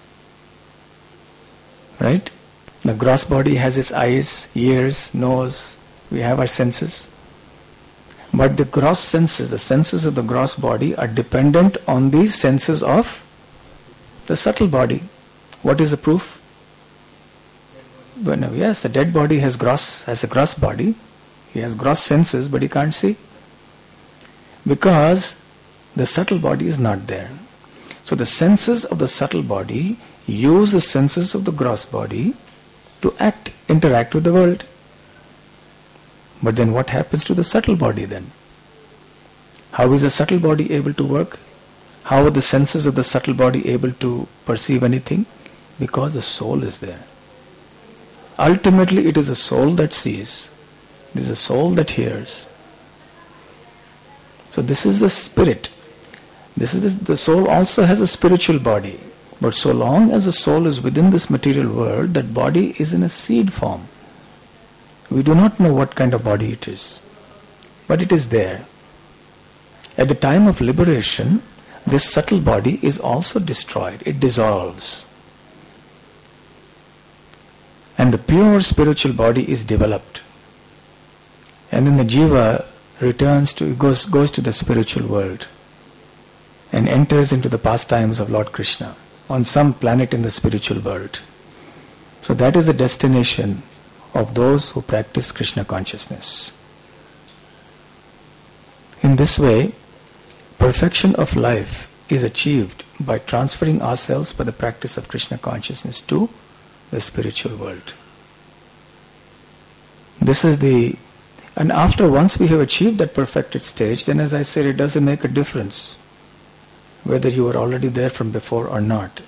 Right? The gross body has its eyes, ears, nose. We have our senses. But the gross senses, the senses of the gross body are dependent on these senses of the subtle body. What is the proof? Well, yes, the dead body has a gross body. He has gross senses, but he can't see. Because the subtle body is not there. So the senses of the subtle body use the senses of the gross body to interact with the world. But then what happens to the subtle body then? How is the subtle body able to work? How are the senses of the subtle body able to perceive anything? Because the soul is there. Ultimately it is the soul that sees. It is the soul that hears. So this is the spirit. The soul also has a spiritual body. But so long as the soul is within this material world, that body is in a seed form. We do not know what kind of body it is. But it is there. At the time of liberation, this subtle body is also destroyed. It dissolves. And the pure spiritual body is developed. And then the jiva goes to the spiritual world and enters into the pastimes of Lord Krishna on some planet in the spiritual world. So that is the destination of those who practice Krishna consciousness. In this way, perfection of life is achieved by transferring ourselves by the practice of Krishna consciousness to the spiritual world. And after once we have achieved that perfected stage, then as I said, it doesn't make a difference whether you were already there from before or not.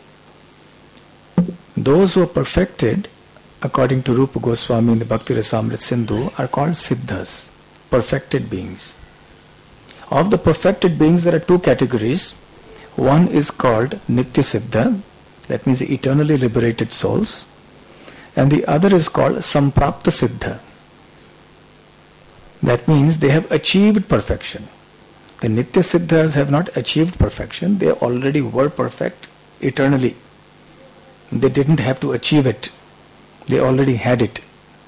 Those who are perfected, according to Rupa Goswami in the Bhakti Rasamrit Sindhu, are called Siddhas, perfected beings. Of the perfected beings, there are two categories. One is called Nitya Siddha, that means the eternally liberated souls, and the other is called Samprapta Siddha. That means they have achieved perfection. The Nitya Siddhas have not achieved perfection, they already were perfect eternally. They didn't have to achieve it, they already had it.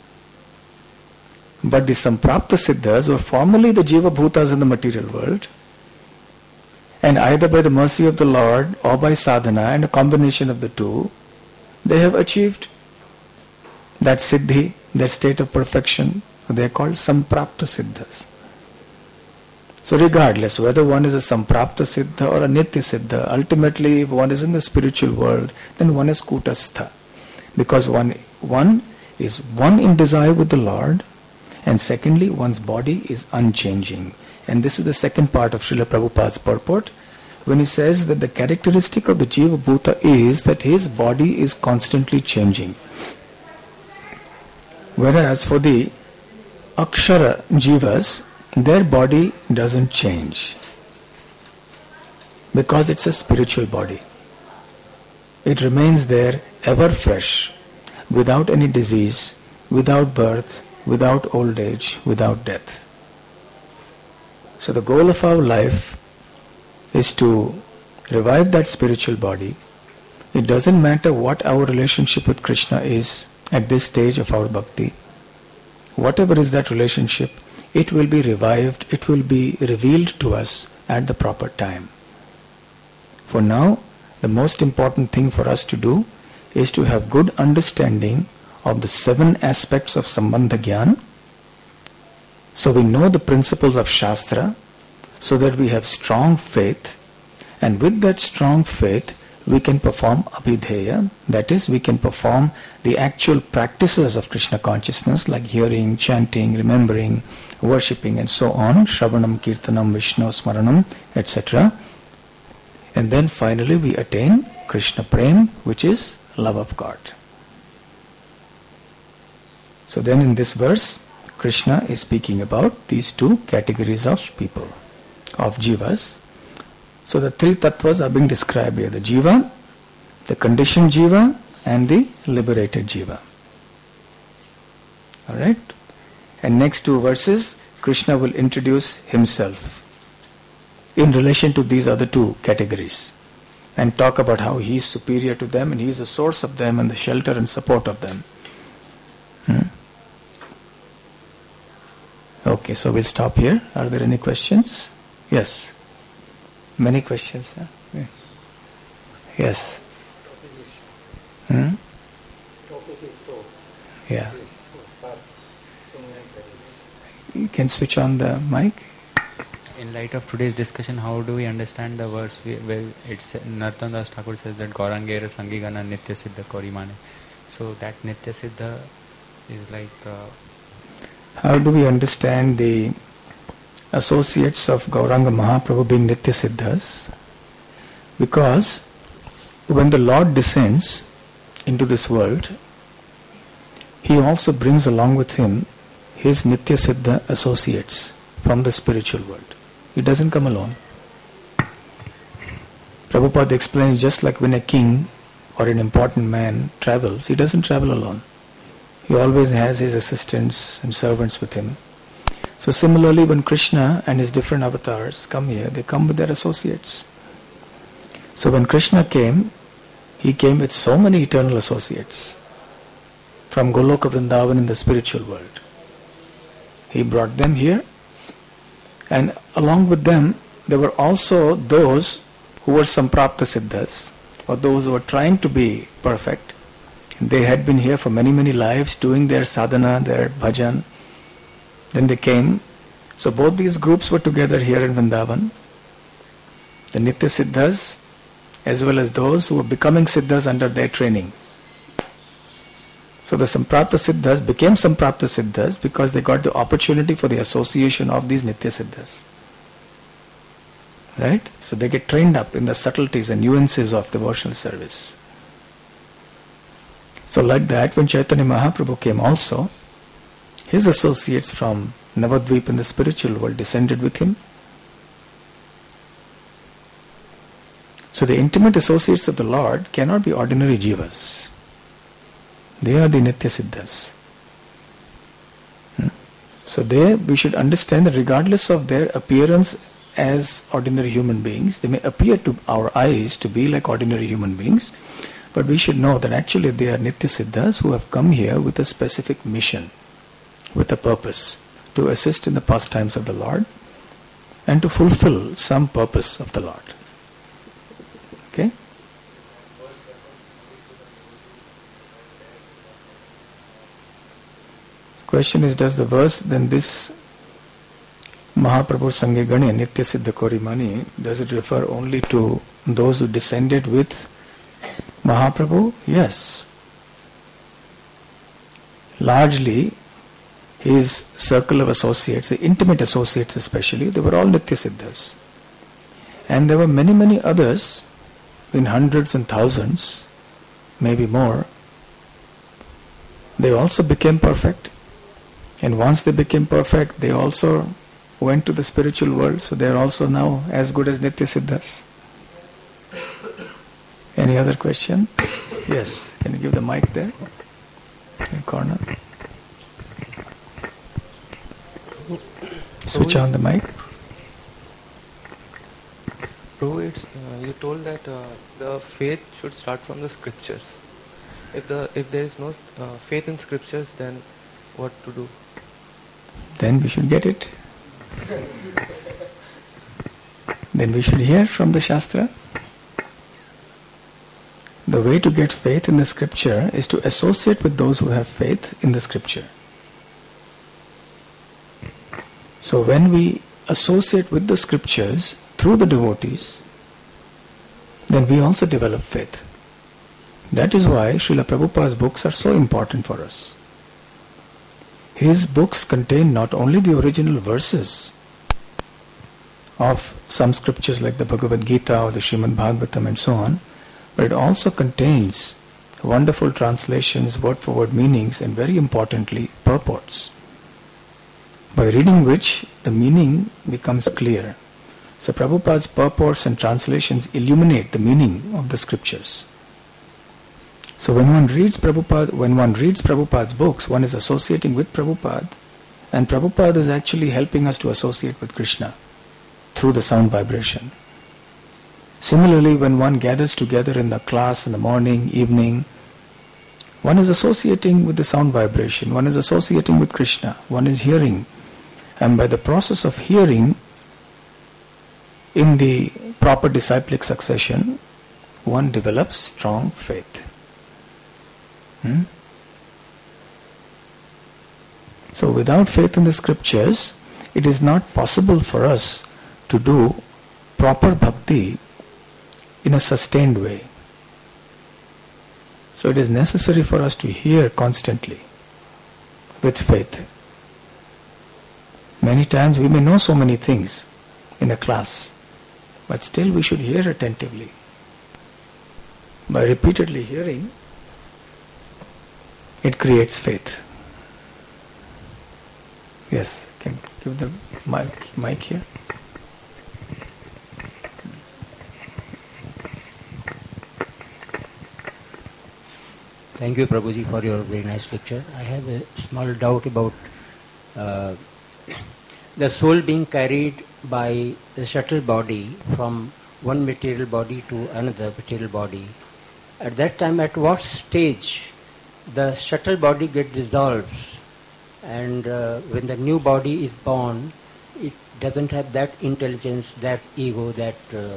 But the Samprapta Siddhas were formerly the Jiva Bhutas in the material world, and either by the mercy of the Lord or by sadhana and a combination of the two, they have achieved that siddhi, their state of perfection. They are called Samprapta Siddhas. So regardless whether one is a Samprapta Siddha or a Nitya Siddha, ultimately if one is in the spiritual world, then one is Kutastha. Because one is one in desire with the Lord, and secondly one's body is unchanging. And this is the second part of Srila Prabhupada's purport, when he says that the characteristic of the Jiva Bhuta is that his body is constantly changing. Whereas for the Akshara Jivas, their body doesn't change. Because it's a spiritual body. It remains there ever fresh, without any disease, without birth, without old age, without death. So the goal of our life is to revive that spiritual body. It doesn't matter what our relationship with Krishna is at this stage of our bhakti. Whatever is that relationship, it will be revived, it will be revealed to us at the proper time. For now, the most important thing for us to do is to have good understanding of the 7 aspects of Sambandha Gyan. So we know the principles of Shastra, so that we have strong faith, and with that strong faith we can perform Abhidheya, that is, we can perform the actual practices of Krishna consciousness like hearing, chanting, remembering, worshipping and so on, Shravanam, Kirtanam, Vishnu, Smaranam, etc. And then finally we attain Krishna Prem, which is love of God. So then in this verse, Krishna is speaking about these 2 categories of people, of jivas. So the 3 tattvas are being described here, the jiva, the conditioned jiva and the liberated jiva. Alright? And next 2 verses, Krishna will introduce himself in relation to these other 2 categories and talk about how he is superior to them and he is the source of them and the shelter and support of them. Okay, so we'll stop here. Are there any questions? Yes. Many questions. Huh? Yeah. Yes. Yeah. You can switch on the mic. In light of today's discussion, how do we understand the verse where it's Narottam Das Thakur says that Gaurangera Sangigana Nitya Siddha Korimane? So that Nitya Siddha is like... How do we understand the associates of Gauranga Mahaprabhu being Nitya Siddhas? Because when the Lord descends into this world, He also brings along with Him His Nitya Siddha associates from the spiritual world. He doesn't come alone. Prabhupada explains, just like when a king or an important man travels, he doesn't travel alone. He always has his assistants and servants with him. So similarly, when Krishna and his different avatars come here, they come with their associates. So when Krishna came, he came with so many eternal associates from Goloka Vrindavan in the spiritual world. He brought them here, and along with them, there were also those who were Samprapta Siddhas, or those who were trying to be perfect. They had been here for many, many lives doing their sadhana, their bhajan. Then they came. So both these groups were together here in Vrindavan. The Nitya Siddhas, as well as those who were becoming Siddhas under their training. So the Samprapta Siddhas became Samprapta Siddhas because they got the opportunity for the association of these Nitya Siddhas. Right? So they get trained up in the subtleties and nuances of devotional service. So like that, when Chaitanya Mahaprabhu came also, his associates from Navadvip in the spiritual world descended with him. So the intimate associates of the Lord cannot be ordinary jivas. They are the Nitya Siddhas. So we should understand that regardless of their appearance as ordinary human beings, they may appear to our eyes to be like ordinary human beings, but we should know that actually they are Nitya Siddhas who have come here with a specific mission, with a purpose, to assist in the pastimes of the Lord and to fulfill some purpose of the Lord. Okay? The question is, does the verse, then this Mahaprabhu Sange Gane Nitya Siddha Korimani, does it refer only to those who descended with Mahaprabhu? Yes. Largely, his circle of associates, the intimate associates especially, they were all Nitya Siddhas. And there were many, many others, in hundreds and thousands, maybe more. They also became perfect. And once they became perfect, they also went to the spiritual world, so they are also now as good as Nitya Siddhas. Any other question? Yes, can you give the mic there? In the corner. Switch on the mic. Prabhu, you told that the faith should start from the scriptures. If there is no faith in scriptures, then what to do? Then we should get it. Then we should hear from the Shastra. The way to get faith in the scripture is to associate with those who have faith in the scripture. So when we associate with the scriptures through the devotees, then we also develop faith. That is why Srila Prabhupada's books are so important for us. His books contain not only the original verses of some scriptures like the Bhagavad Gita or the Srimad Bhagavatam and so on, but it also contains wonderful translations, word for word meanings, and very importantly, purports, by reading which the meaning becomes clear. So Prabhupada's purports and translations illuminate the meaning of the scriptures. So when one reads Prabhupada's books, one is associating with Prabhupada, and Prabhupada is actually helping us to associate with Krishna through the sound vibration. Similarly, when one gathers together in the class in the morning, evening, one is associating with the sound vibration, one is associating with Krishna, one is hearing. And by the process of hearing, in the proper disciplic succession, one develops strong faith. So without faith in the scriptures, it is not possible for us to do proper bhakti in a sustained way. So it is necessary for us to hear constantly with faith. Many times we may know so many things in a class, but still we should hear attentively. By repeatedly hearing, it creates faith. Yes, can give the mic here. Thank you, Prabhuji, for your very nice lecture. I have a small doubt about the soul being carried by the subtle body from one material body to another material body. At that time, at what stage the subtle body gets dissolved, and when the new body is born, it doesn't have that intelligence, that ego, that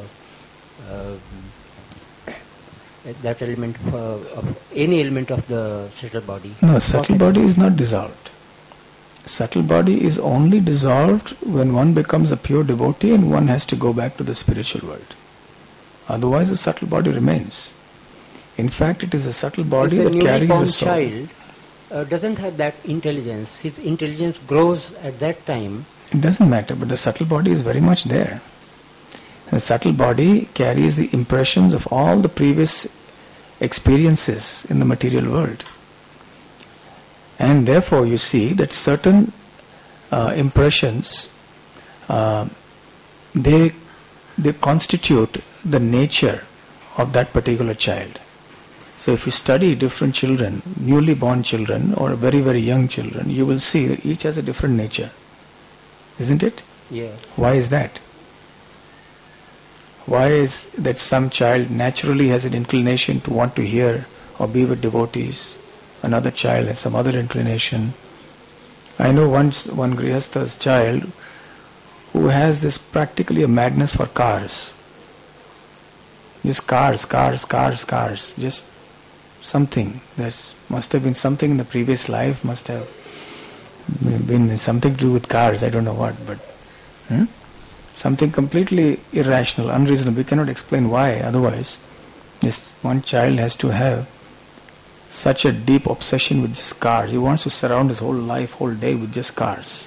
element of any element of the subtle body. No, subtle body is not dissolved. Subtle body is only dissolved when one becomes a pure devotee and one has to go back to the spiritual world. Otherwise the subtle body remains. In fact, it is the subtle body that carries the soul. The newly born child doesn't have that intelligence. His intelligence grows at that time. It doesn't matter, but the subtle body is very much there. The subtle body carries the impressions of all the previous experiences in the material world. And therefore you see that certain impressions, they constitute the nature of that particular child. So if you study different children, newly born children or very, very young children, you will see that each has a different nature. Isn't it? Yeah. Why is that? Why is that some child naturally has an inclination to want to hear or be with devotees? Another child has some other inclination. I know one Grihastha's child who has this practically a madness for cars. Just cars. Just something. There must have been something in the previous life, must have been something to do with cars, I don't know what, but Something completely irrational, unreasonable. We cannot explain why. Otherwise, this one child has to have such a deep obsession with just cars. He wants to surround his whole life, whole day with just cars.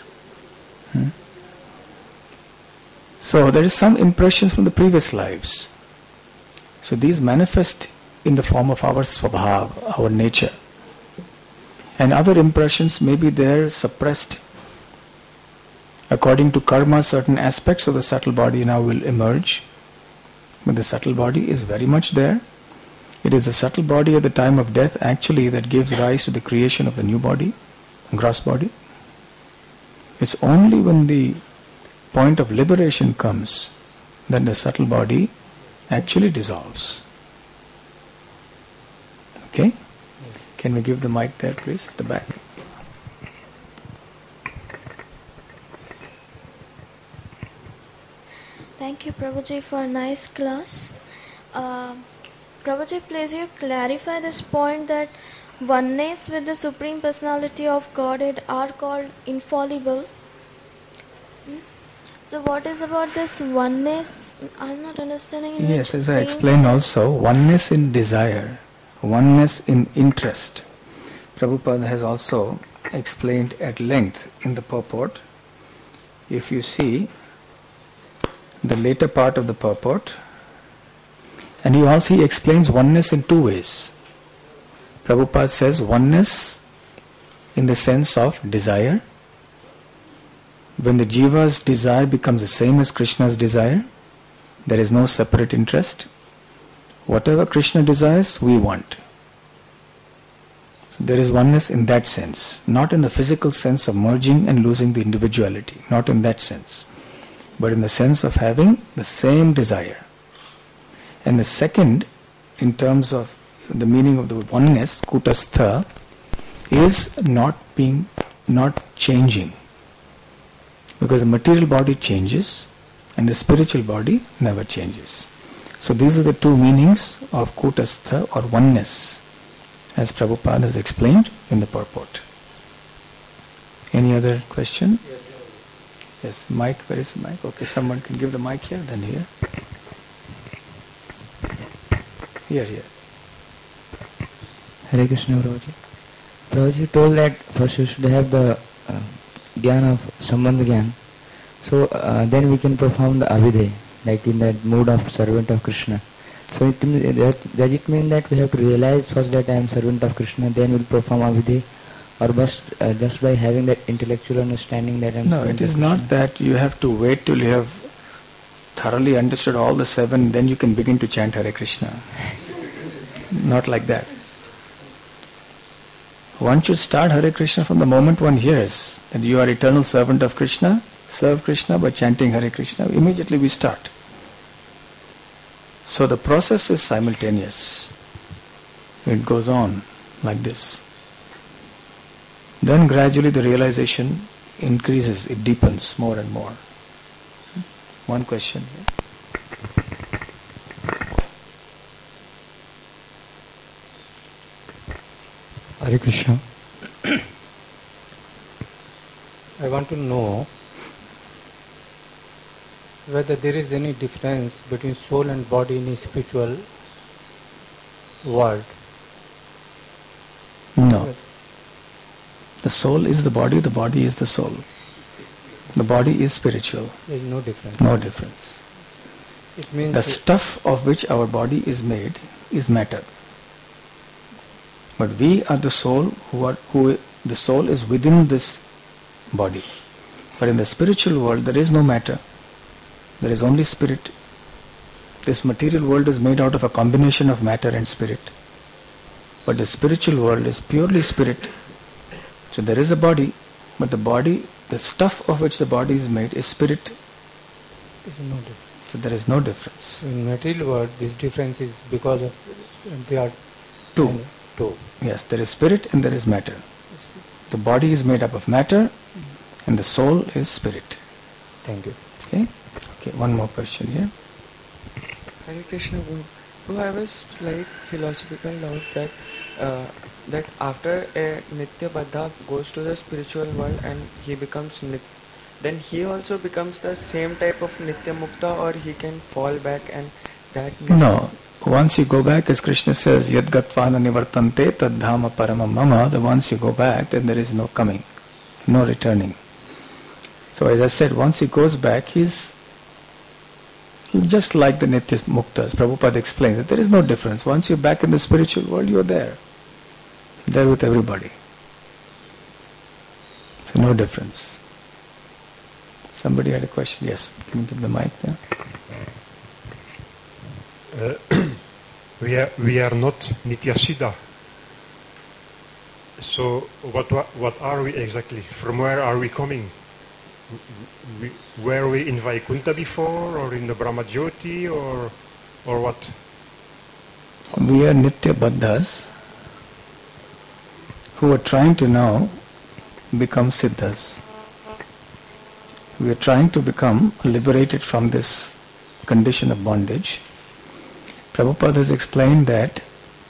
So there is some impressions from the previous lives. So these manifest in the form of our svabhav, our nature. And other impressions may be there suppressed. According to karma, certain aspects of the subtle body now will emerge. But the subtle body is very much there. It is the subtle body at the time of death actually that gives rise to the creation of the new body, gross body. It's only when the point of liberation comes that the subtle body actually dissolves. Okay? Can we give the mic there, please, at the back? Thank you, Prabhuji, for a nice class. Prabhuji, please you clarify this point that oneness with the Supreme Personality of Godhead are called infallible. So what is about this oneness? I'm not understanding. Yes, as I explained also, oneness in desire, oneness in interest. Prabhupada has also explained at length in the purport. If you see the later part of the purport, and he explains oneness in two ways. Prabhupada says oneness in the sense of desire. When the jiva's desire becomes the same as Krishna's desire, there is no separate interest. Whatever Krishna desires, we want. So there is oneness in that sense, not in the physical sense of merging and losing the individuality, not in that sense, but in the sense of having the same desire. And the second, in terms of the meaning of the word oneness, kutastha, is not changing. Because the material body changes and the spiritual body never changes. So these are the two meanings of kutastha or oneness, as Prabhupada has explained in the purport. Any other question? Yes, mic, where is the mic? Okay, someone can give the mic here, then here. Here. Hare Krishna, Prabhuji. Prabhuji told that first you should have the Gyan of Sambandha Gyan. So then we can perform the Avidhe, like in that mood of servant of Krishna. So does it mean that we have to realize first that I am servant of Krishna, then we'll perform Avidhe? Or just by having that intellectual understanding that I am servant of Krishna? No, it is not that you have to wait till you have thoroughly understood all the seven, then you can begin to chant Hare Krishna. Not like that. One should start Hare Krishna from the moment one hears that you are eternal servant of Krishna, serve Krishna by chanting Hare Krishna. Immediately we start. So the process is simultaneous. It goes on like this. Then gradually the realization increases, it deepens more and more. One question. Hare Krishna. I want to know whether there is any difference between soul and body in a spiritual world. No. The soul is the body is the soul. The body is spiritual. There is no difference. No difference. It means the stuff of which our body is made is matter. But we are the soul the soul is within this body. But in the spiritual world there is no matter. There is only spirit. This material world is made out of a combination of matter and spirit. But the spiritual world is purely spirit. So there is a body, but the stuff of which the body is made is spirit. there is no difference. So there is no difference. In material world, this difference is because of they are two. Yes, there is spirit and there is matter. The body is made up of matter and the soul is spirit. Thank you. Okay, one more question here. Hare Krishna Guru. So I was like philosophical doubt that after a Nitya Baddha goes to the spiritual world and he becomes then he also becomes the same type of Nitya Mukta, or he can fall back and that... No. Once you go back, as Krishna says, Yad Gatvana Nivartante Tad Dhama Paramam Mama, the once you go back, then there is no coming, no returning. So as I said, once he goes back, he's just like the Nitya Muktas. Prabhupada explains that there is no difference. Once you're back in the spiritual world, you're there with everybody. So no difference. Somebody had a question? Yes, can you give the mic there? We are not Nityasiddha. So what are we exactly? From where are we coming? Were we in Vaikuntha before, or in the Brahmajyoti, or what? We are Nitya Baddhas who are trying to now become Siddhas. We are trying to become liberated from this condition of bondage. Prabhupada has explained that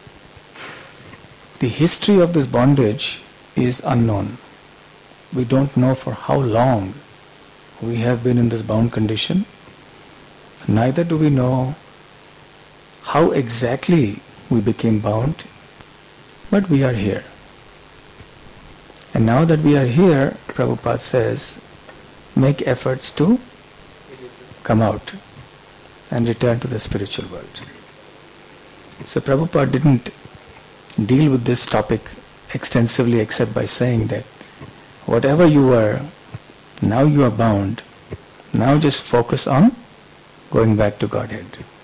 the history of this bondage is unknown. We don't know for how long we have been in this bound condition. Neither do we know how exactly we became bound, but we are here. And now that we are here, Prabhupada says, make efforts to come out and return to the spiritual world. So Prabhupada didn't deal with this topic extensively except by saying that whatever you were, now you are bound. Now just focus on going back to Godhead.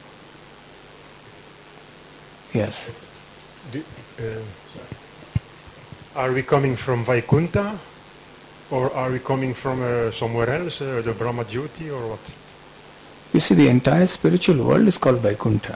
Yes. Are we coming from Vaikuntha, or are we coming from somewhere else, the Brahmajyoti, or what? You see, the entire spiritual world is called Vaikuntha.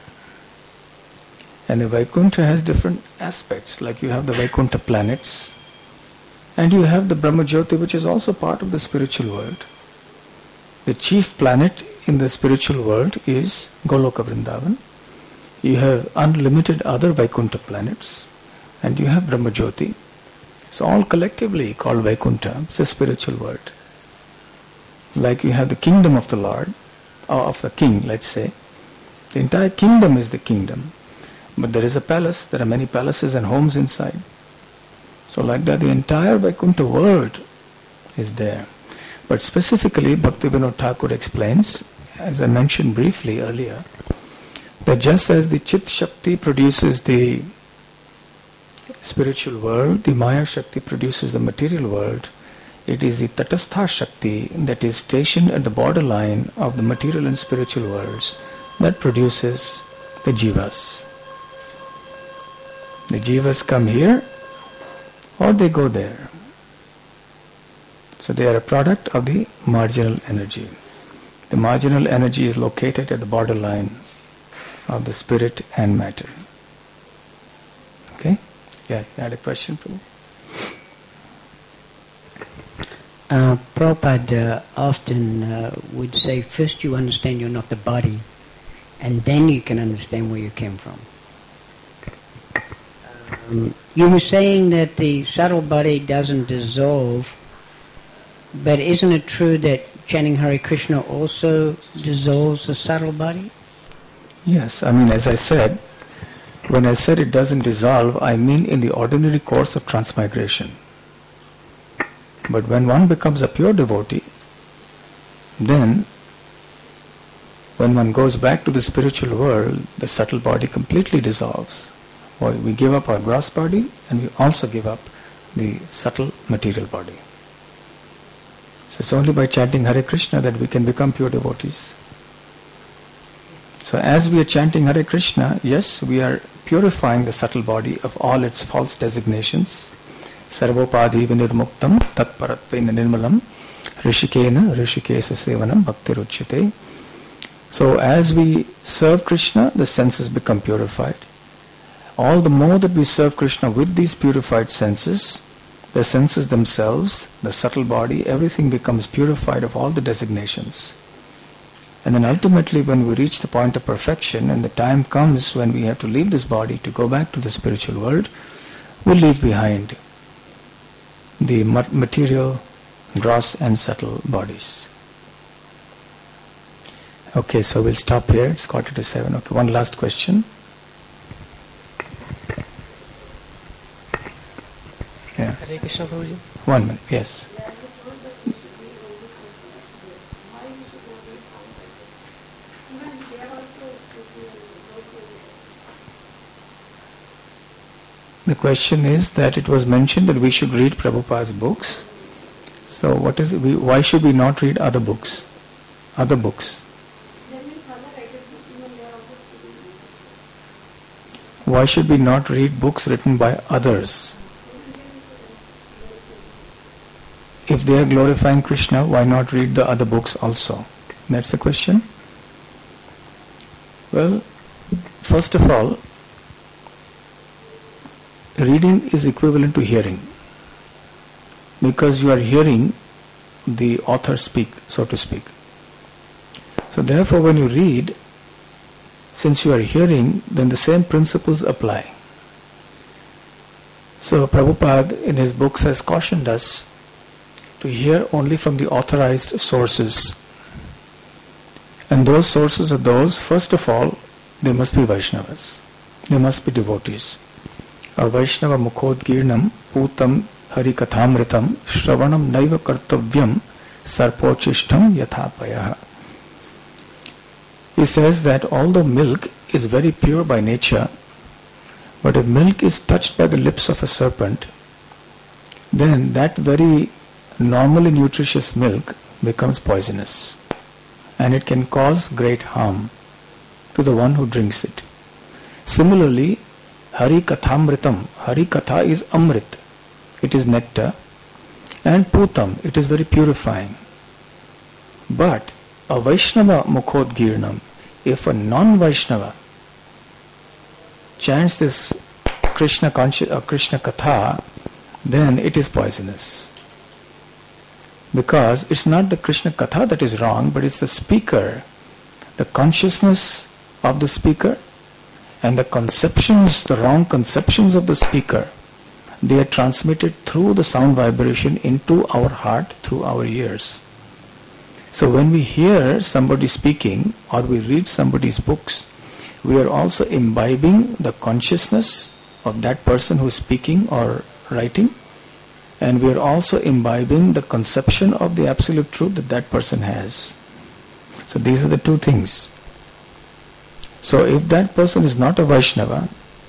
And the Vaikuntha has different aspects, like you have the Vaikuntha planets, and you have the Brahmajyoti, which is also part of the spiritual world. The chief planet in the spiritual world is Goloka Vrindavan. You have unlimited other Vaikuntha planets, and you have Brahmajyoti. So all collectively called Vaikuntha. It's a spiritual world. Like you have the kingdom of the Lord, or of the king, let's say. The entire kingdom is the kingdom. But there is a palace, there are many palaces and homes inside. So like that, the entire Vaikuntha world is there. But specifically, Bhaktivinoda Thakur explains, as I mentioned briefly earlier, that just as the Chit Shakti produces the spiritual world, the Maya Shakti produces the material world, it is the Tatastha Shakti that is stationed at the borderline of the material and spiritual worlds that produces the Jivas. The Jivas come here or they go there. So they are a product of the marginal energy. The marginal energy is located at the borderline of the spirit and matter. Okay? Yeah, you had a question, Prabhu? Prabhupada often would say, first you understand you're not the body, and then you can understand where you came from. You were saying that the subtle body doesn't dissolve, but isn't it true that chanting Hare Krishna also dissolves the subtle body? Yes, I mean, as I said, when I said it doesn't dissolve, I mean in the ordinary course of transmigration. But when one becomes a pure devotee, then when one goes back to the spiritual world, the subtle body completely dissolves. We give up our gross body and we also give up the subtle material body. So it's only by chanting Hare Krishna that we can become pure devotees. So as we are chanting Hare Krishna, yes, we are purifying the subtle body of all its false designations. Sarvopadhi vinirmuktam tatparatveina nirmalam rishikena rishikesa sevanam bhaktiruchyate. So as we serve Krishna, the senses become purified. All the more that we serve Krishna with these purified senses, the senses themselves, the subtle body, everything becomes purified of all the designations. And then ultimately when we reach the point of perfection and the time comes when we have to leave this body to go back to the spiritual world, we leave behind the material gross and subtle bodies. Okay, so we'll stop here. It's 7:15. Okay, one last question. Yeah. Hare Krishna, Prabhuji. 1 minute, yes. The question is that it was mentioned that we should read Prabhupada's books. So what is it? Why should we not read other books? Other books. Why should we not read books written by others? If they are glorifying Krishna, why not read the other books also? That's the question. Well, first of all, reading is equivalent to hearing, because you are hearing the author speak, so to speak. So therefore, when you read, since you are hearing, then the same principles apply. So Prabhupada in his books has cautioned us to hear only from the authorized sources. And those sources are those, first of all, they must be Vaishnavas. They must be devotees. A Vaishnava mukhodgirnam putam harikathamritam shravanam naiva kartavyam sarpochishtam yathapayah. He says that although milk is very pure by nature, but if milk is touched by the lips of a serpent, then that very normally nutritious milk becomes poisonous, and it can cause great harm to the one who drinks it. Similarly, Harikathamritam, Harikatha is Amrit, it is nectar, and Putam, it is very purifying. But a Vaishnava Mukhodgirnam, if a non-Vaishnava chants this Krishna Katha, then it is poisonous. Because it's not the Krishna Katha that is wrong, but it's the speaker, the consciousness of the speaker, and the conceptions, the wrong conceptions of the speaker, they are transmitted through the sound vibration into our heart, through our ears. So when we hear somebody speaking or we read somebody's books, we are also imbibing the consciousness of that person who is speaking or writing, and we are also imbibing the conception of the absolute truth that that person has. So these are the two things. So if that person is not a Vaishnava,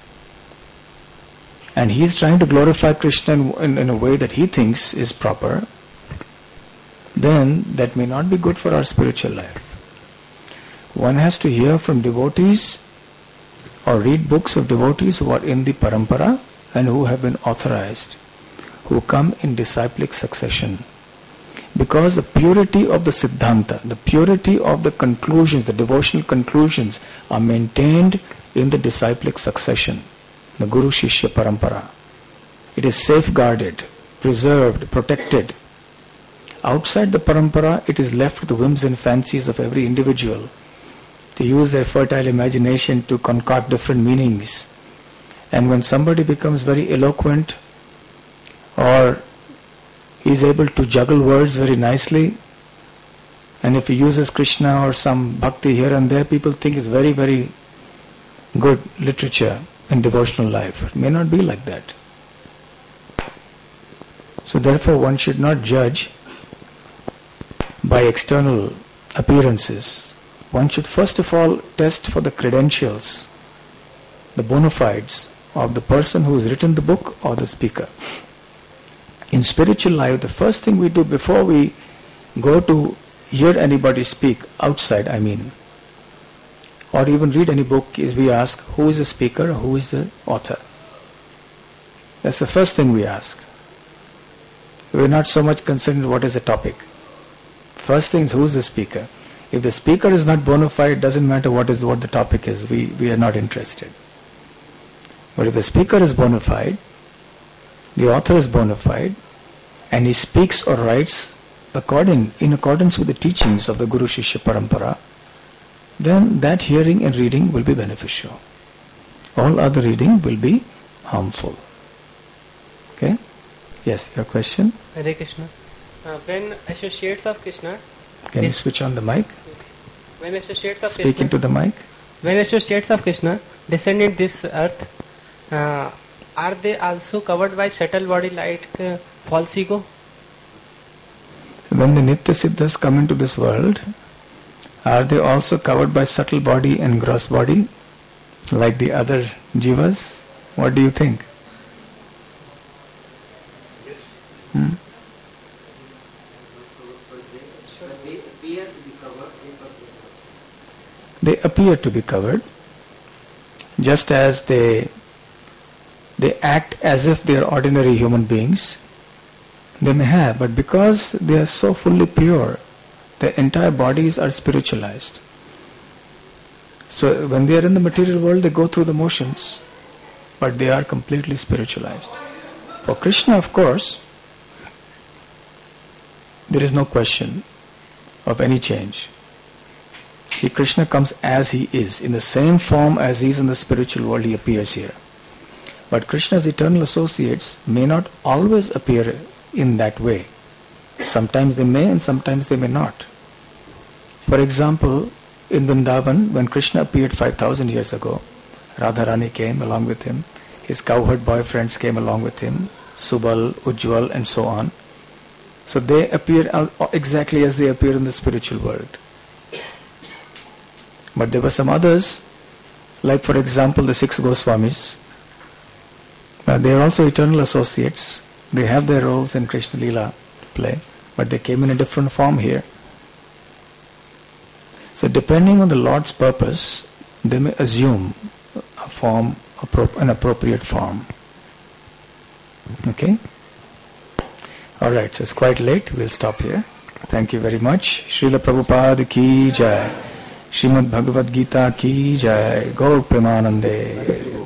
and he is trying to glorify Krishna in a way that he thinks is proper, then that may not be good for our spiritual life. One has to hear from devotees or read books of devotees who are in the parampara and who have been authorized, who come in disciplic succession. Because the purity of the Siddhanta, the purity of the conclusions, the devotional conclusions are maintained in the disciplic succession, the Guru Shishya Parampara. It is safeguarded, preserved, protected. Outside the parampara, it is left to the whims and fancies of every individual to use their fertile imagination to concoct different meanings. And when somebody becomes very eloquent or is able to juggle words very nicely, and if he uses Krishna or some bhakti here and there, people think it's very, very good literature in devotional life. It may not be like that. So therefore one should not judge by external appearances. One should first of all test for the credentials, the bona fides of the person who has written the book or the speaker. In spiritual life, the first thing we do before we go to hear anybody speak, outside I mean, or even read any book, is we ask who is the speaker, who is the author. That's the first thing we ask. We're not so much concerned with what is the topic. First thing is who is the speaker. If the speaker is not bona fide, it doesn't matter what the topic is. We are not interested. But if the speaker is bona fide, the author is bona fide, and he speaks or writes in accordance with the teachings of the Guru Shishya Parampara, then that hearing and reading will be beneficial. All other reading will be harmful. Okay? Yes, your question? Hare Krishna. when associates of Krishna, Can you switch on the mic? when associates of Speak Krishna, into the mic. when associates of Krishna descend in this earth, are they also covered by subtle body like false ego? When the Nitya Siddhas come into this world, are they also covered by subtle body and gross body like the other jivas? What do you think? Hmm? They appear to be covered, just as they act as if they are ordinary human beings. They may have, but because they are so fully pure, their entire bodies are spiritualized. So when they are in the material world, they go through the motions, but they are completely spiritualized. For Krishna, of course, there is no question of any change. Krishna comes as he is, in the same form as he is in the spiritual world, he appears here. But Krishna's eternal associates may not always appear in that way. Sometimes they may and sometimes they may not. For example, in Vrindavan, when Krishna appeared 5,000 years ago, Radharani came along with him, his cowherd boyfriends came along with him, Subal, Ujjwal and so on. So they appear exactly as they appear in the spiritual world. But there were some others, like for example the 6 Goswamis. They are also eternal associates. They have their roles in Krishna Leela to play, but they came in a different form here. So depending on the Lord's purpose, they may assume a form, an appropriate form. Okay? Alright, so it's quite late. We'll stop here. Thank you very much. Srila Prabhupada ki jai. Srimad Bhagavad Gita ki jai. Gaur Premanande.